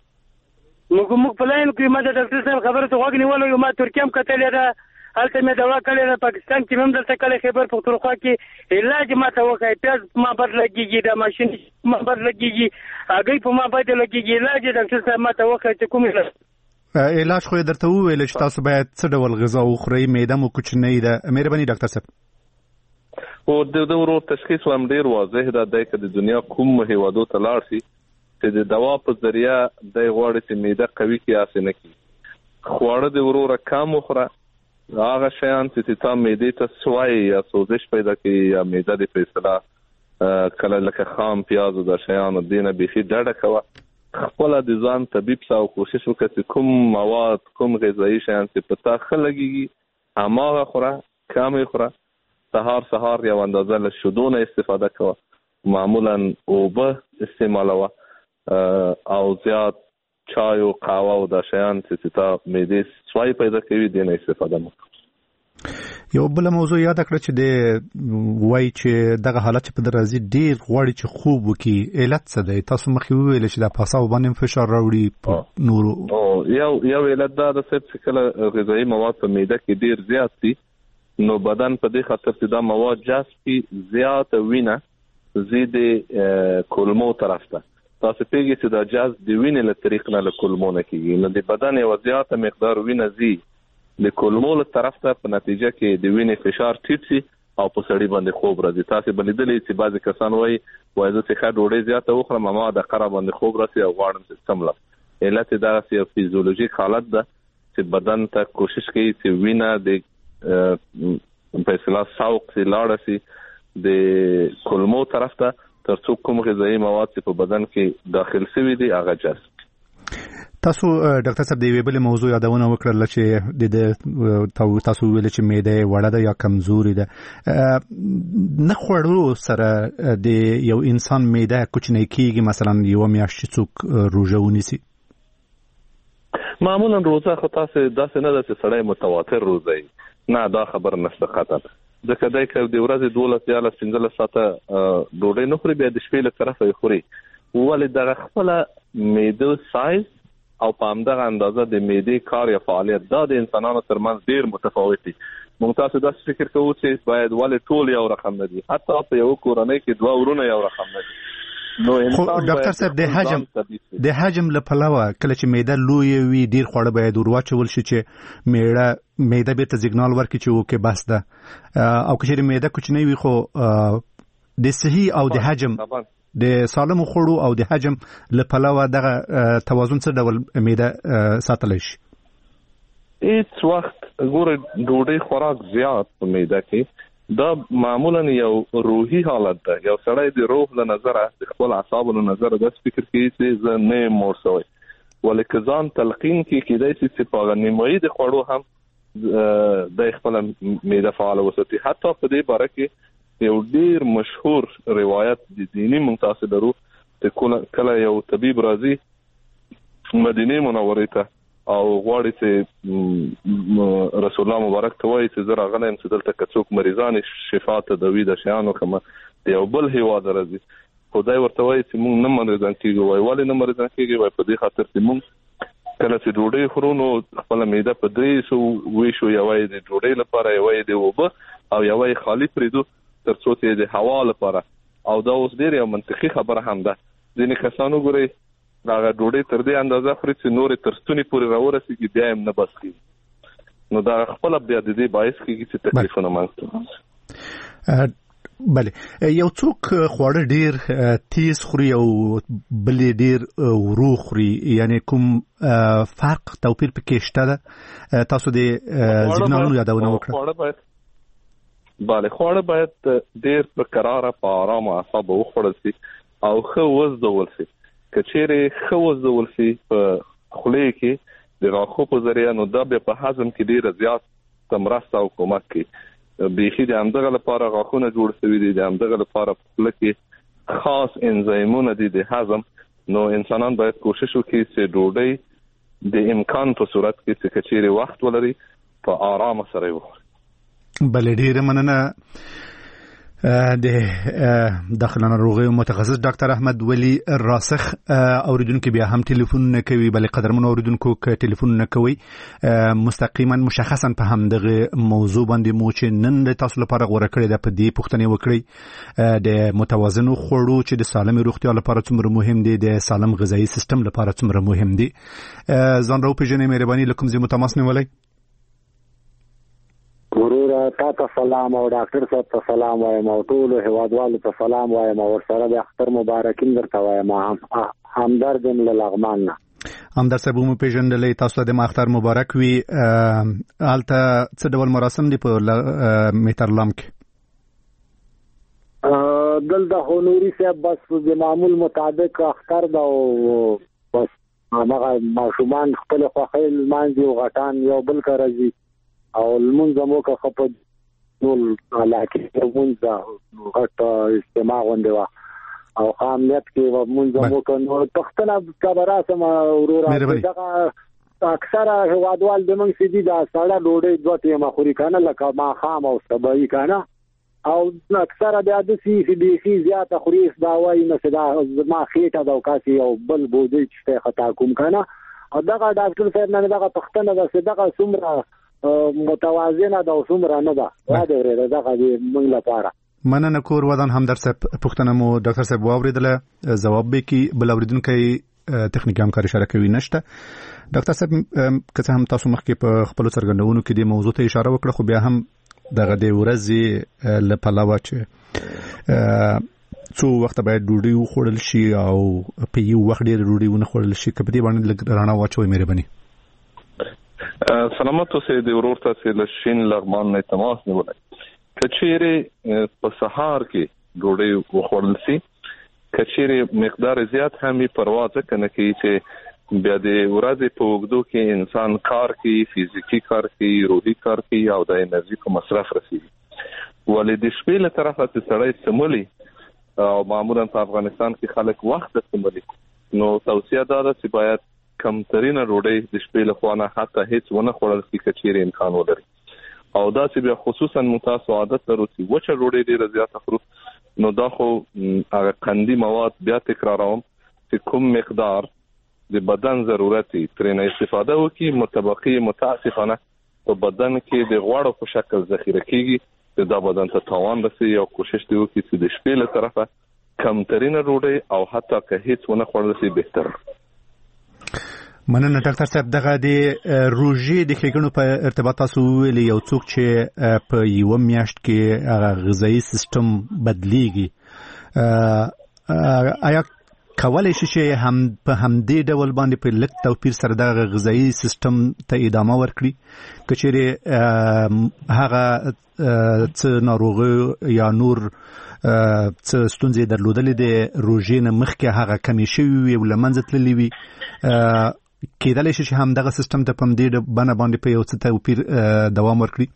موږ موږ په لاین کې ما د ډاکټر صاحب خبره ته غوږ نیولی یو ما ترکیه هم کتلې ده هلته مې دوا کړې ده پاکستان کې مې هم دلته کلی خیبر پښتونخوا کې علاج ما ته وکړی پیاز په ما بد لګېږي دا ماشین په ما بد لګېږي هګۍ په ما بد لګېږي علاج یې ډاکټر صاحب ما ته وکړی چې کوم علاج علاج خو یې درته وویل چې تاسو باید څه ډول غذا وخورئ معده مو کوچنۍ ده مهرباني ډاکټر صاحب او د د ورو تشخیص هم ډیر واضح ده د د دنیا کوم هیوادو ته لاړ شي چې د دوا په ذریعہ د غوړ چې معده قوي کیاسه نه کی خواړه د ورو کم وخوره هغه شیان چې تا معده ته سوای یا سوزش پیدا کوي یا معده د فیصله کله لکه خام پیاز او د شیان دینه بيخي ډډه کوه خپل د ځان طبيب سره کوشش وکړي کوم مواد کوم غذایی شیان چې پتا خلګي هماغه خوره کم خوره سهار سهار یو اندازه له شودونه استفاده کوه معمولا اوبه استعمالوه او زیات چای او قهوه او د شیان چې تا معده سوای پیدا کوي دینه استفاده مکو یو بل موضوع یاد کړ چې د وای چې دغه حالت په درازي ډیر غوړي چې خوب وکي علت څه دی تاسو مخې ویل چې د پاساو باندې فشار راوړي نورو او یو یو علت دا د څه کله غذایی مواد په معده کې ډیر زیات دي نو بدن په دې خاطر چې دا مواد جذب کی زیات وینه زید کولمو طرف ته تاسو پیږي چې دا جذب د وینې له طریق نه له کولمو نه کیږي نو د بدن یو زیات مقدار وینه زی د کولمو له طرف ته په نتیجه کې د وینې فشار ټیټ شي او په سړی باندې خوب راځي تاسو بلیدلې چې بعضی کسان وایي وایي چې ښه ډوډۍ زیاته وخورم ما د قره باندې خوب راځي او غواړم چې سملا علت دا یو فیزیولوژیک حالت ده چې بدن ته کوشش کوي چې وینه د په اصطلاح سوق سي لاړ سي د کولمو طرف ته ترڅو کوم غذایی مواد چې په بدن کې داخل شوي دي هغه جذب تاسو ډاکټر صاحب د ویبل موضوع یادونه وکړل چې د تاسو ویل چې معده وړه ده یا کمزوري ده نه خوړو سره د یو انسان معده کوچنی کیږي مثلا یو میاشت څوک روزه ونیسي معمولا روزه خو تاسو داسې نه ده چې سړی متواتر روزه نه دا خبر نشته خاطر ځکه دای که د ورځې دولس یا لس پنځلس ساعته ډوډۍ نه خوري بیا د شپې له طرفه یې خوري ولې دغه خپله معده سایز او په همدغه اندازه د معدې کار یا فعالیت دا د انسانانو ترمنځ ډېر متفاوت دي موږ تاسو داسې فکر کوو چې باید ولې ټول یو رقم نه دي حتی په یو کورنۍ کې دوه ورونه یو رقم نه دي نو ډاکټر صاحب د حجم د حجم له پلوه کله چې معده لوی وي ډیر خوړه باید ورواچول شي چې معده معده به ته سیګنال ورکړي چې اوکې بس ده او که معده کوچنی وي خو د صحیح او د حجم د سالم خوړو او د حجم له پلوه دغه توازن څه ډول معده ساتلی شي هیڅ وخت ګوره ډوډۍ خوراک زیات په معده کې دا معمولا یو روحي حالت ده یو سړی د روح له نظره د خپل اعصابو له نظره د فکر کوي چې زه نه مور شوی ولکه ځان تلقین کې کېدای شي چې په نیمایي د خوړو هم د خپل معده فعال وساتي حتی په دې باره کې یو ډیر مشهور روایت د دینی منتاسب درو چې کله یو طبيب راځي مدینه منوره ته او غواړي چې رسول الله مبارک ته وایي چې زه راغلی یم چې دلته که څوک مریضان شفا تداوي د شیانو کومه د یو بل هیواد راځي خدای ورته وایي چې موږ نه مریضان کېږو وایي ولې نه مریضان کېږي وایي په دې خاطر چې موږ کله چې ډوډۍ خورو نو خپله معده په درې سو ویشو یوه یې د ډوډۍ لپاره یوه یې د اوبه او یوه یې خالي پرېږدو تر څو چې د هوا لپاره او دا اوس ډېر یو منطقي خبره هم ده ځینې کسان وګورئ هغه ډوډۍ تر دې اندازه خوري چې نورې تر ستوني پورې راورسېږي بیا یې نه بس کېږي نو دا خپله بیا د دې باعث کېږي چې تکلیفونه منځته بله یو څوک خواړه ډیر تیز خوري او بل ډیر ورو خوري یعنی کوم فرق توپیر پکې شته ده تاسو د سیګنالونو یادونه وکړه بله خواړه باید ډیر په قراره په آرامه اعصابو وخوړل شي او ښه وزدول شي که چیرې ښه وزدول شي په خولې کې د غاښو په ذریعه نو دا بیا په هضم کې ډیره زیات مرسته او کومک کوي بیخي د همدغه لپاره غاښونه جوړ شوي دي د همدغه لپاره په خوله کې خاص انزایمونه دي د هضم نو انسانان باید کوشش وکړي چې ډوډۍ د امکان په صورت کې چې که چیرې وخت ولري په آرامه سره یې وخوري بله ډیره مننه د داخله ناروغیو متخصص ډاکټر احمد ولی راسخ اوریدونکو بیا هم ټلیفون نه کوي، بلې قدرمن اوریدونکو ک ټلیفون نه کوي مستقیما مشخصا په هم دغه موضوع باندې مو چې نن د تاسو لپاره غوړه کړی د په دې پوښتنه وکړي د متوازن خوړو چې د سالم روغتیا لپاره څومره مهم دي، د سالم غذایی سیستم لپاره څومره مهم دي. ځان راو پیژنې مهرباني لکم زی متماس نیولای. ورور تا ته سلام او ډاکټر صاحب ته سلام وایم او ټول هوادوالو ته سلام وایم او سره د اختر مبارکین درته وایم. همدرد م لغمان نه همدرد صاحب مو پیژندلې، تاسو ته د اختر مبارک وي. الته څه ډول مراسم دي په میترلام کې؟ دلته هنوري صاحب بس د معمول مطابق اختر دا او بس هغه ماشومان خپل خوښي لمانځي او غټان یو بل کارځي او المنظمو کا خپل ټول علاقه منځه غټ استماع غونډه وا او خامنیت کې منظمو کا نو تختنه کبره سم ورور دغه اکثره هوادوال د موږ سيدي دا ساړه ډوډۍ دوه ټیمه خوري کنه لکه ما خام او سبای کنه او اکثره د ادسي سي بي سي زیاته خوري دا وایي نه صدا ما خېټه دا کاسي او بل بوجي چې خطا کوم کنه او دغه ډاکټر صاحب نه دغه تختنه دا صدقه سمره متوازنه دا څومره نه ده دا ډېره دغه د موږ لپاره. مننه کور ودان همدرد صاحب پوښتنه مو ډاکټر صاحب واوریدله، ځواب به کی بل اوریدونکي تخنیکی همکاري اشاره کوي نشته. ډاکټر صاحب که هم تاسو مخکې په خپل څرګندونو کې د موضوع ته اشاره وکړه، خو بیا هم دغه د ورځې له پلوه چې څو وخت باید ډوډۍ وخوړل شي او په یو وخت ډېر ډوډۍ ونه خوړل شي، که په دې باندې لږ رڼا واچوئ مهرباني. سلامت اوسئ. د ورور تاسو له شین لغمان نه تماس نیولای. کچېره په سهار کې ډوډۍ وخوړل شي، کچېره مقدار زیات هم پروا ځکه نه کوي چې بیا د ورځې په وګړو کې انسان کار کوي، فزیکی کار کوي، روحي کار کوي او د انرژي په مصرف رسیږي. ولې د شپې له طرفه چې سړی سمولي او معمولا په افغانستان کې خلک وخت سمولي، نو توصیه دا ده چې باید کمترینه ډوډۍ د شپې له خوا نه حتی هیڅ ونه خوړل شي که چیرې امکان ولري. او دا چې بیا خصوصا متاسو عادت لرو چې وچه ډوډۍ ډیره زیاته خورو، نو دا خو هغه قندي مواد بیا تکراروم چې کوم مقدار د بدن ضرورت ترې نه استفاده وکړي، متبقي متاسفانه په بدن کې د غوړو په شکل ذخیره کیږي، چې دا بدن ته تاوان رسي. او کوشش دی وکړي چې د شپې له طرفه کمترینه ډوډۍ او حتی که هیڅ ونه خوړل شي بهتر. مننه ډاکټر صاحب. دغه د روژې د ښېګڼو په ارتباط تاسو ویلي یو څوک چې په یوه میاشت کې هغه غذایي سیستم بدلیږي، آیا کولی شي چې هم په همدې ډول باندې په لږ توپیر سره دغه غذایي سیستم ته ادامه ورکړي، که چیرې هغه څه ناروغي یا نور څه ستونزې درلودلې د روژې نه مخکې هغه کمې شوي وي او له منځه تللې وي، کېدلی شي چې همدغه سیستم ته په همدې بڼه باندې په یو څه توپیر دوام ورکړي؟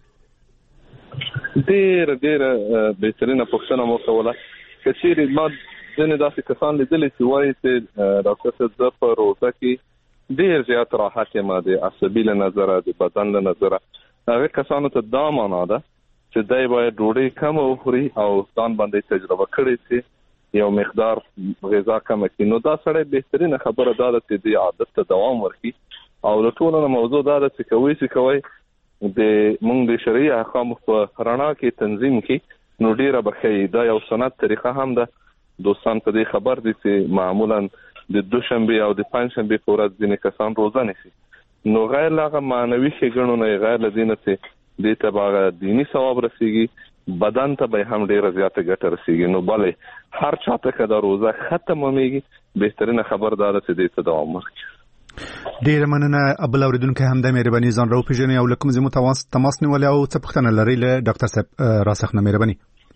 ډېره ډېره بهترینه پوښتنه مو کوله. که چیرې ما ځینې داسې کسان لیدلي چې وایي چې ډاکټر صاحب زه په روژه کې ډېر زیات راحت یم د عصبي له نظره، د بدن له نظره. هغه کسانو ته دا معنا ده چې دی باید ډوډۍ کمه وخوري او ځان باندې تجربه کړی چې یو مقدار غذا کم کړي. نو دا سړی بهترینه خبره دا ده چې د عادت ته دوام ورکړي. او له ټولو نه موضوع دا ده چې کوي چې کوي د موږ د شرعي احکامو په رڼا کې تنظیم کې نو ډیره بخښي. دا یو سنت طریقه هم ده. دوستان په دې خبر دي چې معمولا د دوشنبه او د پنځشنبه په ورځ ځینې کسان روزه نیسي، نو غیر لاغه معنوي ښېګڼو نه غیر لدینه چې دې ته باغ دینی ثواب رسیږي، بدن ته به هم ډیره زیاته ګټه رسیږي. نو بلې هر چاته که دا روزه ختمېږي بهترینه خبردار چې دې ته دوام ورکړي. ډیره مننه. ابل اوریدونکو هم د مهرباني ځان راو پیژنئ او له کوم ځای مو تماس نیولی او څه پوښتنه لرئ له ډاکټر صاحب راسخ نه مهرباني.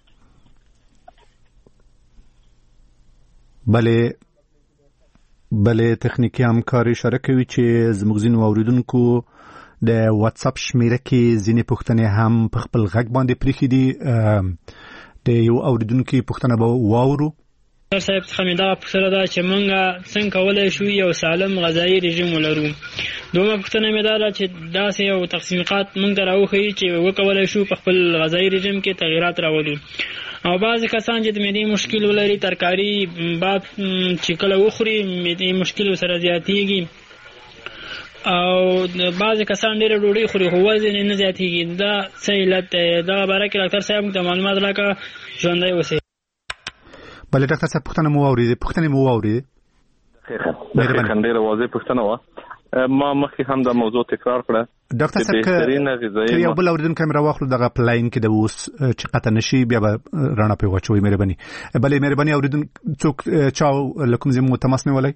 بلې بلې تخنیکی همکاري اشاره کوي چې زموږ ځینو اوریدونکو د واتس اپ شمیره کې ځینې پوښتنې هم په خپل غږ باندې پریښي دي. د یو اوریدونکي پوښتنه به واورو. ډاکټر صاحب څخه مې دا پوښتنه ده چې موږ څنګه کولی شو یو سالم غذایي رژیم ولرو. دومره پوښتنه مې دا ده چې داسې یو تقسیمات موږ ته راوښیي چې وکولی شو په خپل غذایي رژیم کې تغیرات راولو. او بعض کسان چې د معدې مشکل ولري ترکاری بعد چې کله وخوري معدې مشکل سره زیاتېږي او بعض کسان ډېر ډوډۍ خوري خو وزن نه زیاتېږي دا څه علت دی دغه باره کې ډاکټر صاحب موږ ته معلومات راکړه ژوندی اوسئ. بله ډاکټر صاحب پوښتنه مو واورېدې پوښتنې مو واورېدې دقیقاً ډېره واضح پوښتنه وه. ما مخکې هم دا موضوع تکرار کړه. ډاکټر صاحب که یو بل اورېدونکی هم راواخلو دغه په لاین کې د اوس چې قطع نه شي بیا به رڼا پرې واچوئ مهرباني. بلې مهرباني اورېدونکي څوک چا له کوم ځای مو تماس نیولی؟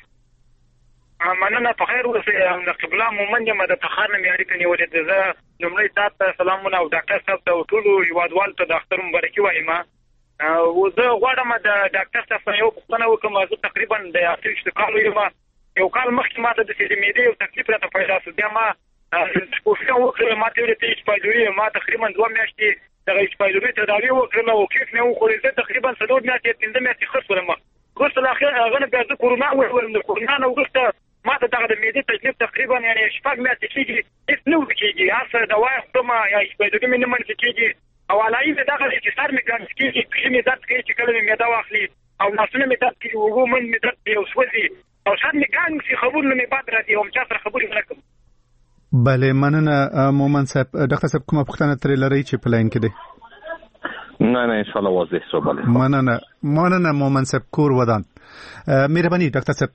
مننه په خیر اوسئ. د قبله مومند یم د تخار نه مې اړیکه نیولې ده. زه لومړی تاسو ته سلامونه او ډاکټر صاحب ته او ټولو هېوادوالو ته د اختر مبارکي وایم. زه غواړم د ډاکټر صاحب څخه یوه پوښتنه وکړم. زه تقریبا د اته ویشتو کالو یم. یو کال مخکې ما ته داسې د معدې یو تکلیف راته پیدا شو. بیا ما سپورټونه وکړل. ما ته ویلې ته اسپایلوري ما تقریبا دوه میاشتې دغه اسپایلوري تداوي وکړله او کیف مې وخوړې. زه تقریبا څلور میاشتې پنځه میاشتې ښه شولم. وروسته له هغه نه بیا زه کورونا ولرم. د کورونا نه وروسته ما ته دغه د معدې تکلیف تقریبا یعنې شپږ میاشتې کېږي هېڅ نه ورته کېږي. هر څه دوا یې خورم یا اسپایلوري مې نه منفي کېږي او علایي مې دغه دی چې سر مې ګرانس کېږي پښې مې درد کوي چې کله مې معده واخلي او لاسونه مې درد کوي اوږو من مې درد کوي او سوځي او سر مې ګران شي خبرونه مې بد راځي او چا سره خبرې ونه کړم. بله مننه مومن صاحب. ډاکټر صاحب کومه پوښتنه ترې لرئ چې په لاین کې دی؟ نه نه انشاءالله واضح شو. بله مننه مننه مومن صاحب کور ودان. مهرباني ډاکټر صاحب.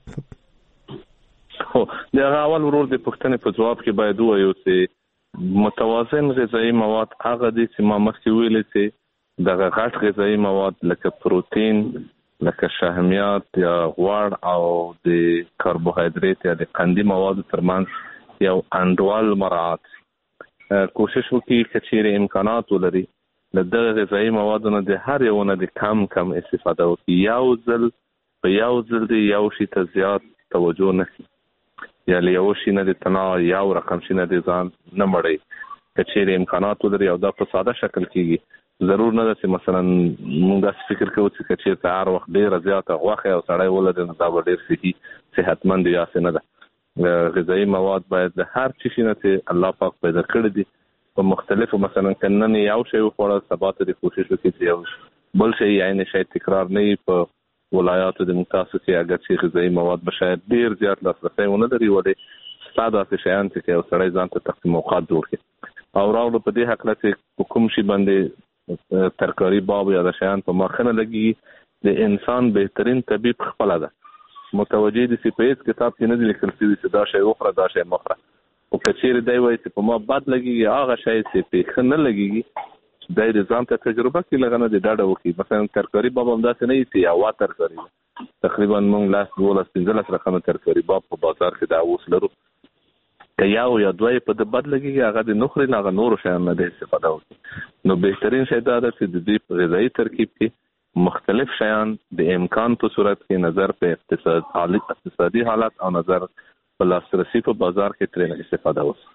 هو د هغه اول ورور د پوښتنې په جواب کې باید ووایو چې متوازن غذایي مواد هغه دي چې ما مخکې ویلې چې دغه غټ غذایي مواد لکه پروتین لکه شحمیات یا غوړ او د کاربوهایدریت یا د قندي موادو ترمنځ یو انډول مراعات کوشش وکړي که چیرې امکانات ولري له دغه غذایي موادو نه د هر یو نه د کم کم استفاده وکړي. یو ځل په یو ځل د یو شي ته زیات توجه نه کړي یا له یو شي نه د تناع یو رقم شي نه د ځان نه مړی. که چیرې امکانات ولري او دا په ساده شکل کېږي ضرور نه ده چې مثلا موږ داسې فکر کوو چې که چېرته هر وخت ډېره زیاته غوښه او سړی ولري نو دا به ډېر صحي صحتمند وي. هسې نه ده. غذایي مواد باید د هر څه شي نه چې الله پاک پیدا کړي دي په مختلفو مثلا که نن یو شی وخوړه سبا ته د کوشش وکړي چې یو بل شی یعنې شاید تکرار نه وي. په ولایاتو د موږ تاسو کې اگر چې غذایي مواد به شاید ډېر زیات لاسرسی ونه لري ولې ستا داسې شیان چې یو سړی ځان ته تقسیم اوقات جوړ کړي او راوړو په دې هکله چې کوم شي باندې ترکاري باب یا د شیان په مخ نه لګي د انسان بهترین طبيب خپله ده. متوجه دي چې په هېڅ کتاب کې نه دي لیکل شوي چې دا شی وخوره دا شی مه خوره. خو که چېرې دی وایي چې په ما بد لګېږي هغه شی چې پې ښه نه لګېږي دی د ځان ته تجربه کړي لږه نه د ډاډه وکړي. مثلا ترکاري باب هم داسې نه وي چې یوه ترکاري ده. تقریبا موږ لس دولس پنځلس رقمه ترکاري باب په بازار کې دا اوس لرو. که یو یا دوه یې په د بد لګېږي هغه د نه خوري نه هغه نورو شیانو نه د استفاده وکړي. نو بهترین شی دا ده چې د دې په غذایي ترکیب کې مختلف شیان د امکان په صورت کې نظر په اقتصاد اقتصادي حالت او نظر په لاسرسي په بازار کې ترې استفاده وکړي.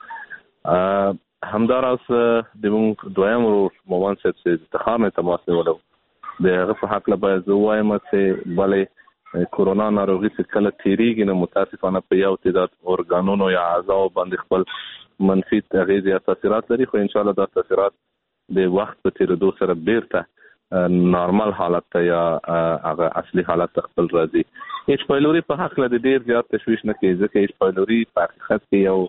همداراز د موږ دویم ورور مومن صاحب چې د تخار نه تماس نیولی د هغه په هکله باید زه ووایم چې بلې کورونا ناروغي چې کله تېرېږي نو متاسفانه په یو تعداد ارګانونو یا اعضاو باندې خپل منفي اغېزې یا تاثیرات لري خو انشاءالله دا تاثیرات د وخت په تېرېدو سره بیرته نارمل حالت ته یا هغه اصلي حالت ته خپل راځي. ایچ پایلوري په هکله د ډېر زیات تشویش نه کوي ځکه ایچ پایلوري په حقیقت کې یو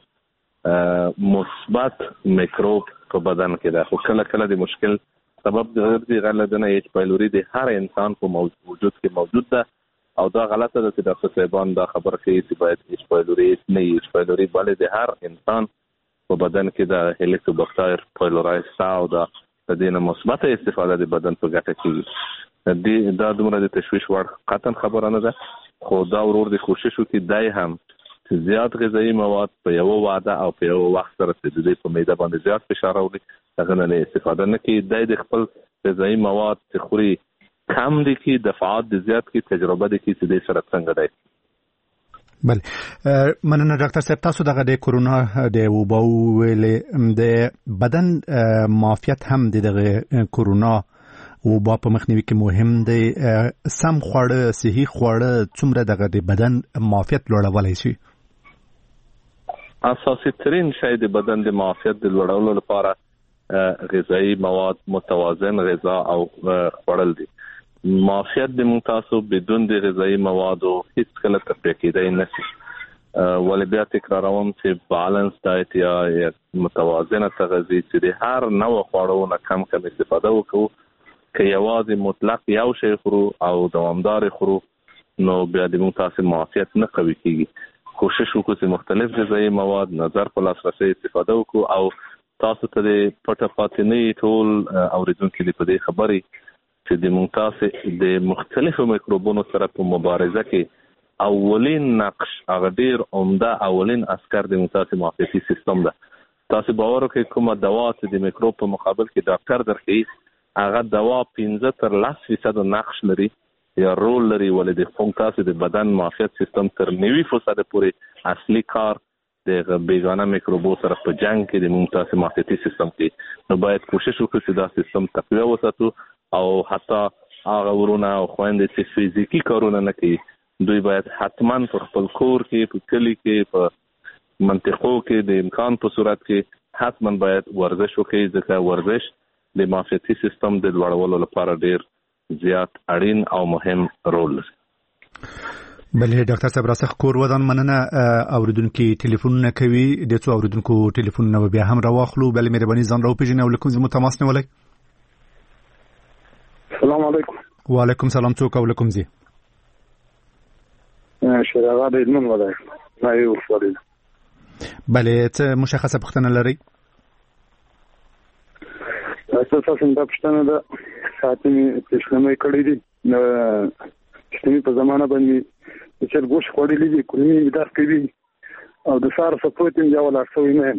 مثبت میکروب په بدن کې ده خو کله کله د مشکل سبب ګرځي. غلط نه ایچ پایلوري د هر انسان په وجود کې موجود ده او دا غلطه ده چې ډاکټر صاحبان دا خبره کوي چې باید ایچ پایلوري نه وي. ایچ پایلوري بلې د هر انسان په بدن کې د هلیکوباکټر پایلوري شته او دا د دې نه مثبته استفاده د بدن په ګټه کېږي. دا دومره د تشویش وړ قطعا خبره نه ده خو دا ورور د کوشش وکړي دی هم چې زیات غذایي مواد په یوه وعده او په یوه وخت سره چې د دې په معده باندې زیات فشار راوړي هغه نه استفاده نه کوي. دی د خپل غذایي مواد چې خوري کم دي کې دفعات د زیات کې تجربه دي کې چې دې سره څنګه دی. بله مننه ډاکټر صاحب. تاسو دغه د کورونا د وبا ویلې د بدن معافیت هم د دغه کورونا وبا په مخنیوي کې مهم دی. سم خواړه صحي خواړه څومره دغه د بدن معافیت لوړولی شي؟ اساسي ترین شی د بدن د معافیت د لوړولو لپاره غذایی مواد، متوازن غذا او خوړل دي. معافیت د موږ تاسو بدون د غذایی موادو هیڅ کله تطبیق کېدای نه شي. ولې بیا تکراروم چې بالانس ډایټ یا متوازنه تغذیه چې د هر نوع خوړو نه کم کم استفاده وکړو، که یوازې مطلق یو شی خورو او دوامدار خورو نو بیا د موږ تاسو معافیت نه قوي کیږي. کوشش وکړو چې مختلف غذایی مواد نظر په لاسرسي استفاده وکړو او تاسو ته د پټه پاتې نه ټول اوریدونکو لپاره د خبرې چې د موږ تاسو د مختلفو میکروبونو سره په مبارزه کې اولین نقش هغه ډیر عمده اولین عسكر د متاسف معافیتي سیستم ده. تاسو باور وکړئ کومه دوا چې د میکروب په مقابل کې ډاکټر درکړي هغه دوا پنځه تر لس فیصد نقش لري یا رول لري، ولې د خون تاسو د بدن معافیت سیستم تر نوي فیصد پورې اصلي کار د بیگانه میکروبو سره په جنگ کې د متاسف معافیتي سیستم کې. نو باید کوشش وکړو چې دا سیستم تقویه وساتو او حتی هغه ورونه او خويندې چې فزیکی کارونه نه کوي دوی باید حتما په خپل کور کې، په کلی کې، په منطقو کې د امکان په صورت کې حتما باید ورزش وکړي، ځکه ورزش د معافیتي سیستم د لوړولو لپاره ډیر زیات اړین او مهم رول لري. بلې ډاکټر صاحب راڅخه کور ودان مننه. اوریدونکو ټلیفونونه کوي، د څو اوریدونکو ټلیفونونه بیا هم راواخلو. بلې مهرباني ځان راو پیژنئ او لکم زمو تماس نیولای. السلام علیکم. وعلیکم سلام. څوک او لکم زی شراغه د علم ولای ما یو سوال. بله څه مشخصه پوښتنه لرئ؟ تاسو څنګه د پښتنه د ساتنې تشنمې کړې دي نو چې په زمانه باندې چې ګوش خوړلې دي کومې داس کوي او د سار سپورت یې ولا څوی نه.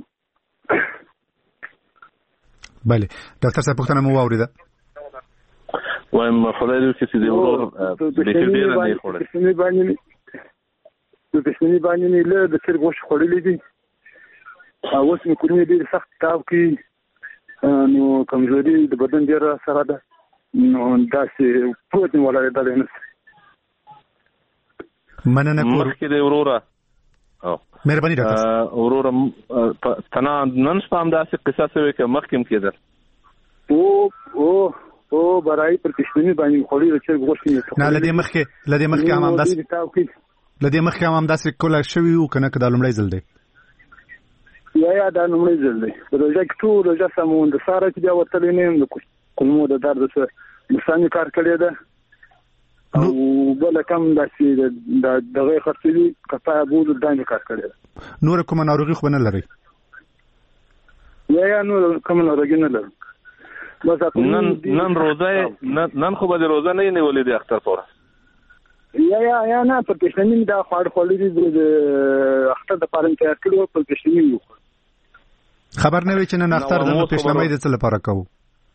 بله ډاکټر صاحب پوښتنه مو واوریده. وایم خدای دې چې دې ورور د دې نه خوړل د پښتني باندې نه له د سر ګوش خوړلې دي او اوس مې کومې ډېر سخت تاو کې نو کمزوري د بدن ډېر سره ده نو داسې پروت ولا ده نه مننه کور کې د وروره او مهرباني ډاکټر وروره تنا نن سپام داسې قصه سوي کې مخکم کېده او او او برای پر پښتني باندې خوړلې چې ګوش نه نه لدې مخکې لدې مخکې هم داسې لدې مخکې هم داسې کوله شوی او کنه کدا لمړی ځل دی یا یا دا لمړی ځل دی روزه کې ټول روزه سمون د ساره چې دا وتلې نه نو کومو د درد سره مسانې کار کړی ده او بل کم داسې د دغه خرڅلي کفایه بول دانه کار کړی ده. نور کوم ناروغي خو نه لري؟ یا یا نور کوم ناروغي نه لري. بس نن نن روزه نن خو به روزه نه نیولې د اختر پوره یا یا یا نه پر پښتني دا خواړ خولې د اختر د پاره تیار کړو پر پښتني یو خبر نه وی چې نن اختر د پښتنمۍ د څه لپاره کوو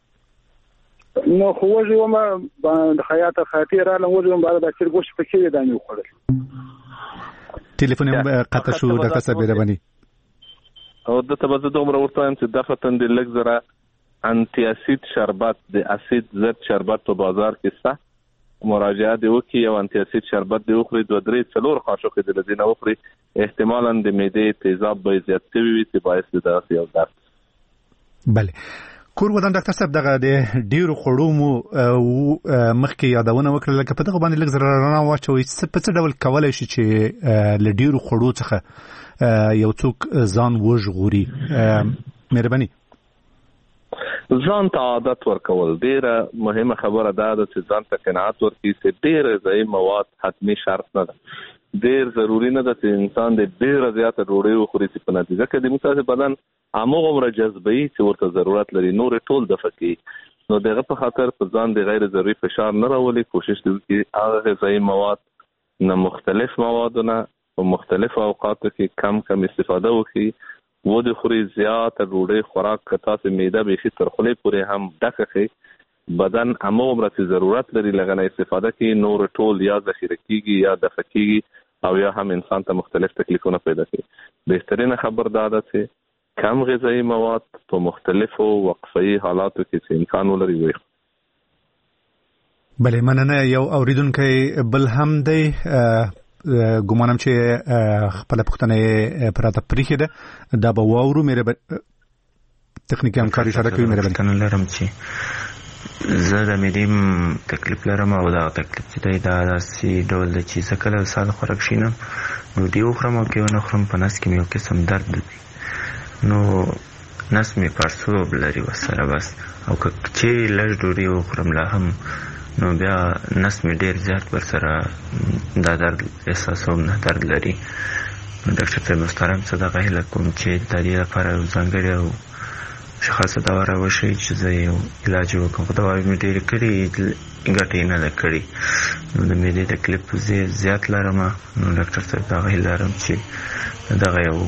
نو خو وځو ما د حیات خاطر را لوځو ما د چر ګوش پکې دانی وخړل. ټلیفون قطع شو ډاکټر صاحب ربانی او د تبزه دومره ورته چې دفتن د لګ زره انټي اسید شربت د اسید زد شربت په بازار کې سته، مراجعه دی وکي او انټي اسید شربت دی وخوري دوه درې څلور قاشق د لذینه وخوري احتمالاً د معدې تیزاب به زیات وي چې باعث د داسې او درد. بله کور ودان ډاکټر صاحب دغه د ډیرو خړو مو مخکې یادونه وکړه لکه په دغه باندې لږ زره رڼا واچوي څه په څه ډول کولای شي چې له ډیرو خړو څخه یو څوک ځان وژغوري؟ مهرباني ځان ته عادت ورکول ډیره مهمه خبره ده چې ځان ته قناعت ورکړي چې ډیر غذایی مواد حتمی شرط نه ده، ډیر ضروری نه ده چې انسان د ډیر زیاته ډوډۍ وخوري چې په نتیجه کې د متاسف بدن همغومره جذبي چې ورته ضرورت لري نور ټول دفع کوي. نو دغه په خاطر په ځان د غیر ضروري فشار نه راولي، کوشش وکړي هغه غذایی مواد نه مختلف موادونه په مختلف اوقاتو کې کم کم استفاده وکړي. و د خوري زیات ډوډۍ خوراک کتا سه معده به شي تر خولې پورې هم ډکه بدن همغومره چې ضرورت لري لغنه استفاده کوي نور ټول یا ذخیره کیږي یا دفع کیږي او یا هم انسان ته مختلف تکلیفونه پیدا کوي. بهترینه خبر دا ده چې کم غذایی مواد په مختلفو وقفه‌ای حالاتو کې چې امکان ولري وي. بله مننه. یو اوریدونکو بل هم دی ګومانم چې خپل پښتنه پراته پریخه ده دا به واورو مې تخنیکی همکاري اشاره کوي مې کنه لرم چې زه د مېدیم تکلیف لرم او دا تکلیف چې دا داسې ډول دی چې زه کله ساده خوراک شینم ډوډۍ وخورم او که ونه خورم په نس کې مې یو قسم درد دی نو نس مې پړسوب لري ورسره بس او که چیرې لږ ډوډۍ وخورم لا هم نو بیا نس مې ډېر زیات ورسره دا درد احساسوم نه درد لري نو ډاکټر صاحب محترم څه دغه هیله کوم چې د دې لپاره یو ځانګړې او شخصه دوا راوښیي چې زه یو علاج وکړم خو دوا مې ډېرې کړي ګټه یې نه ده کړې نو د معدې تکلیف زه زیات لرم نو ډاکټر صاحب دغه هیله لرم چې دغه یو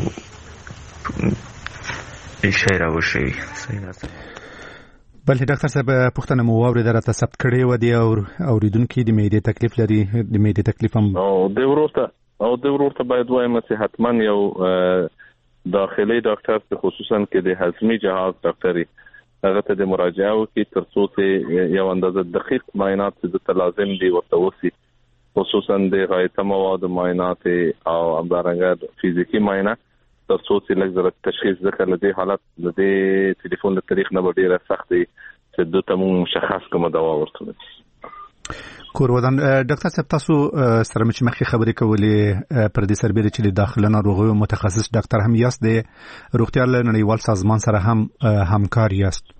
شی راوښیي صحیح ده بلې ډاکټر صاحب پوښتنه مو واورېده راته ثبت کړې وه دې اورېدونکي د معدې تکلیف لري د معدې تکلیف هم او د ورورته او د ورورته باید وایم چې حتما یو داخلي ډاکټر ته خصوصا کې د هضمي جهاز ډاکټري هغه ته د مراجعه وکړي ترڅو چې یو اندازه دقیق معاینات چې لازم دي ورته وشي خصوصا د غایطه مواد معاینات او همدارنګه فزیکی معاینه ترڅو چې لږ زره تشخیص ذکر لدی حالت لدی ټلیفون له طریق نه ډیره سخت دي چې دوی ته مشخص کومه دوا ورته کور ودان ډاکټر صاحب تاسو سره مې مخکې خبرې کولې پر دې سربېره چې د داخله ناروغیو متخصص ډاکټر هم یاست د روغتیا نړیوال سازمان سره هم همکار یاست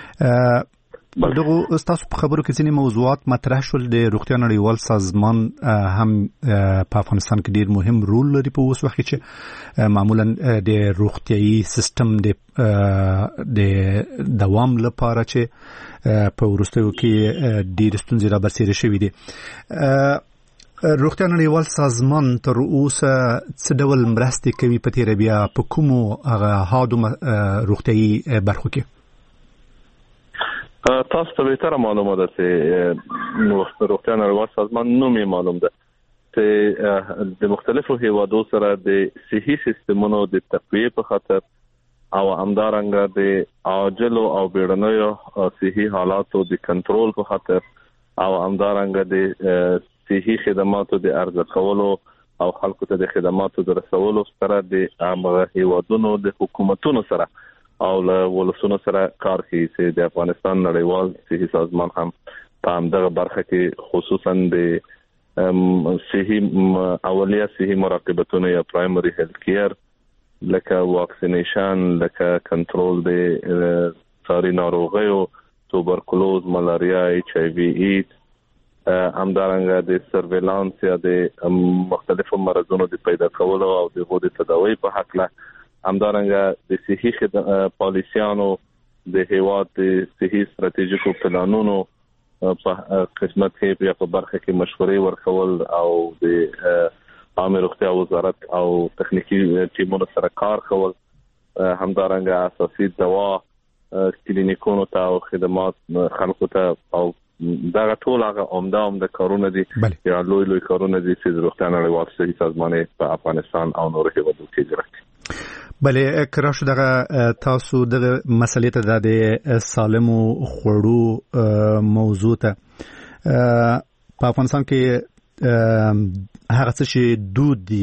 دغه تاسو په خبرو کې ځینې موضوعات مطرح شول د روغتیا نړیوال سازمان هم په افغانستان کې ډیر مهم رول لري په اوس وخت کې معمولا د روغتيایي سیستم د د دوام لپاره چې په ورستیو کې ډیر ستونزې را برسېره شوې دي روغتیا نړیوال سازمان تر اوسه څه ډول مرستې کوي په تیر بیا په کومو هغه هادو روغتيایي برخو کې تاسو ته به تر معلومه ده چې روغتیا نړیوال سازمان نوم یې معلوم ده چې د مختلفو هیوادو سره د صحي سیستمونو د تقویه په خاطر او همدارنګه د عاجل او بیړنیو صحي حالاتو د کنټرول په خاطر او همدارنګه د صحي خدماتو د ارزه کولو او خلکو ته د خدماتو د رسولو سره د هغه هیوادونو د حکومتونو سره او له ولسونو سره کار کوي چې د افغانستان نړیوال صحي سازمان هم په همدغه برخه کې خصوصا د صحي اولیه صحي مراقبتونه یا پرایمری هیلث کیر لکه واکسینیشن لکه کنټرول د ساري ناروغیو توبرکلوز ملاریا ایچ آی وی ایډز همدارنګه د سرویلانس یا د مختلفو مرضونو د پیدا کولو او د هغو د تداوی په حق له همدارنګه د صحي پالیسیانو د هیواد د صحي ستراتیژیکو پلانونو په خدمت کې یا په برخه کې مشورې ورکول او د عامه روغتیا وزارت او تخنیکی ټیمونو سره کار کول همدارنګه اساسي دوا کلینیکونو ته او خدمات خلکو ته او دا ټول هغه عمده عمده کارونه دي یا لوی لوی کارونه دي چې روغتیا نړیوال صحي سازمان په افغانستان او نورو هیوادو کې اجرا بلې کراش دغه تاسو دغه مسلې ته د سالمو خوړو موضوع ته په افغانستان کې هغه څه چې دود دي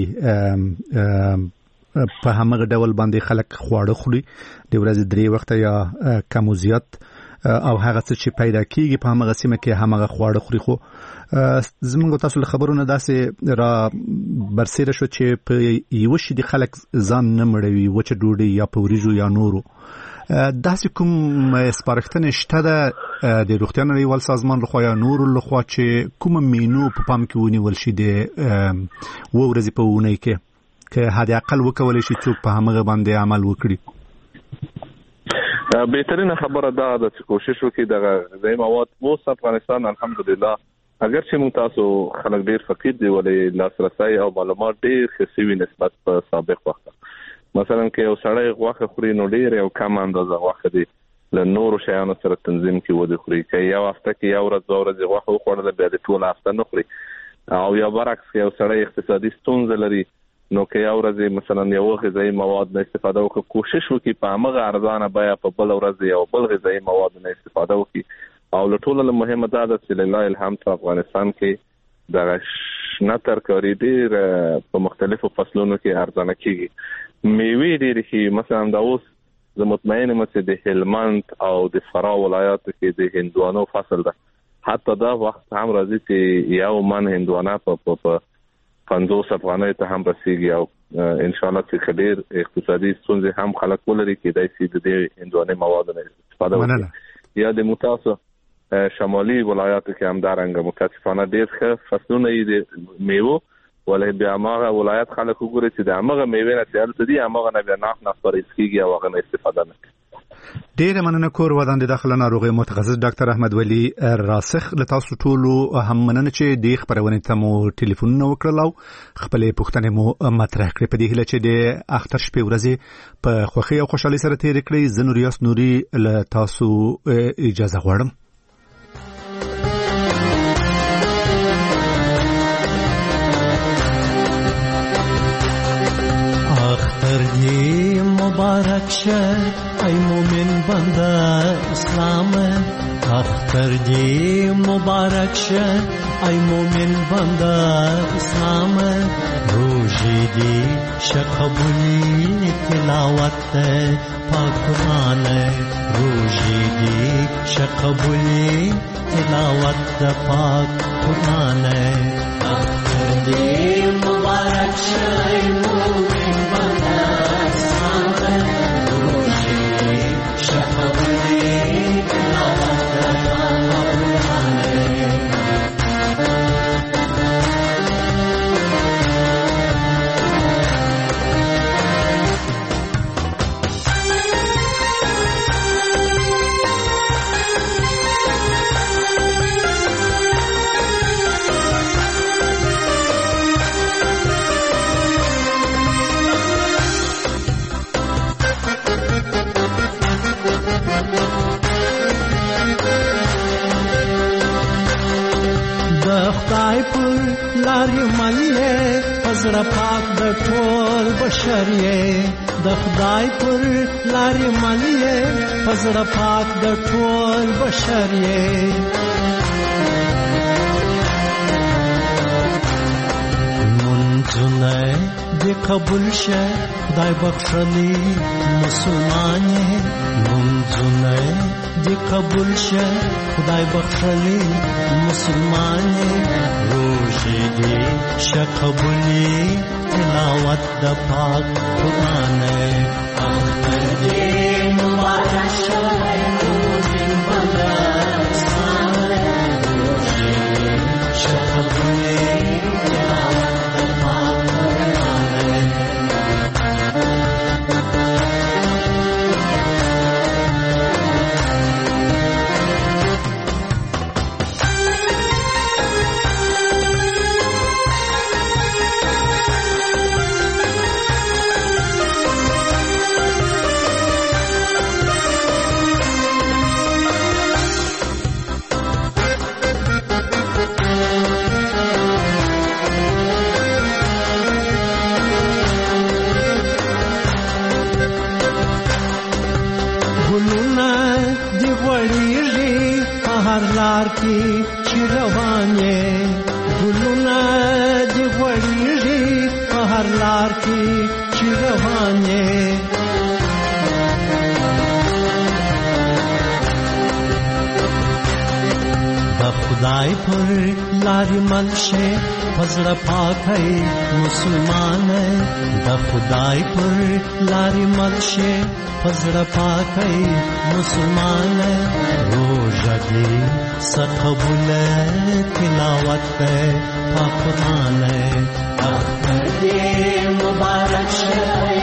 په همغه ډول باندې خلک خواړه خوري د ورځې درې وخته یا کم او زیات او هغه څه چې پیدا کیږي په همغه سیمه کې همغه خواړه خوري خو زموږ تاسو له خبرونه داسې را برسېره شو چې په یو شي د خلک ځان نه مړوي وچه ډوډۍ یا په وریجو یا نورو داسې کوم سپارښتنه شته ده د روغتیا نړیوال سازمان لخوا یا نورو لخوا چې کوم مینو په پام کې ونیول شي د و ورځې په اونۍ کې که حد اقل وکولای شي څوک په همغه باندې عمل وکړي بهترینه خبره دا ده چې کوشش وکړي د غذایی مواد اوس افغانستان الحمدلله اگر چې موږ تاسو خلک ډیر فقیر دي ولې لاسرسي او معلومات ډیر خسوي نسبت په سابق وخت مثلا کې یو سړی غوښه خوري نو ډیر یو کم اندازه غوښه دي له نورو شیانو سره تنظیم کې ودی خوري کې یو هفته کې یو ورځ دوه ورځې غوښه وخوړل بیا د ټول هفته نه خوري او یا برعکس یو سړی اقتصادي ستونزه لري نو کې یو ورځ مثلا یو غذایی مواد نه استفاده وکړي کوشش وکړي په هغه ارزانه بیا په بل ورځ یو بل غذایی مواد نه استفاده وکړي او له ټولو مهمه دا ده چې لله الحمد په افغانستان کې د شنه ترکاري ډیر په مختلفو فصلونو کې ارزانه کیږي میوې ډیر شي مثلا دا اوس زه مطمئن یم چې د هلمند او د فراه ولایاتو کې د هندوانو فصل ده حتی دا وخت هم راځي چې یو من هندوانه په په پنځوس افغانۍ ته هم رسیږي او ان شاء الله چې ډېر اقتصادي ستونزې هم خلک ولري کېدای شي د دې هندوانې موادو نه استفاده وکړي یا د متاسو شمالي ولایاتو کې هم دارنګه متاسفانه ډېر ښه فصلونه یې د میوو ولې بیا هغه ولایت خلک وګوري چې د هغه میوې نه چې هلته دي هغه نه بیا ناف ناف پرېز کېږي او هغه نه استفاده نه کوي. ډېر مننه کور ودان د داخله ناروغي متخصص ډاکټر احمد ولی راسخ له تاسو ټولو هم مننه چې د خبرونه ته مو ټلیفون وکړل او خپلې پوښتنې مو مطرح کړې په دې هیله چې د اختر شپې ورځې په خوښۍ او خوشحالۍ سره تیر کړئ. زه نوریاس نوري له تاسو اجازه غواړم. اختر دی مبارک شه ای مومن بنده اسلام اختر دی مبارک شه ای مومن بنده اسلام روزی دی شقبولی تلاوت پاک قرآن روزی دی شقبولی تلاوت پاک قرآن اختر دی مبارک شه ای مومن بنده لاري ملي پزړه پاک د ټول بشریه د خدای پر لاري ملي پزړه پاک د ټول بشریه منځونه دې قبول شه خدای بخښلي مسلمانې منځونه دې قبول شه خدای بخښلي مسلمانې روزي دې شقبولي تلاوت د پاک قرآن اختر دې مبارک شه مومن بنده اسلام روزي دې شقبولي تلاوت د پاک قرآن لار کی چروانه ګلونه دی وړيږي په هر لار کی چروانه د خدای پر لارې ملشه پزړه پاکي مسلمان د خدای پر لارې ملشه پزړه پاکي مسلمان روزه دې سقبول تلاوت پاک قرآن اختر دې مبارک شه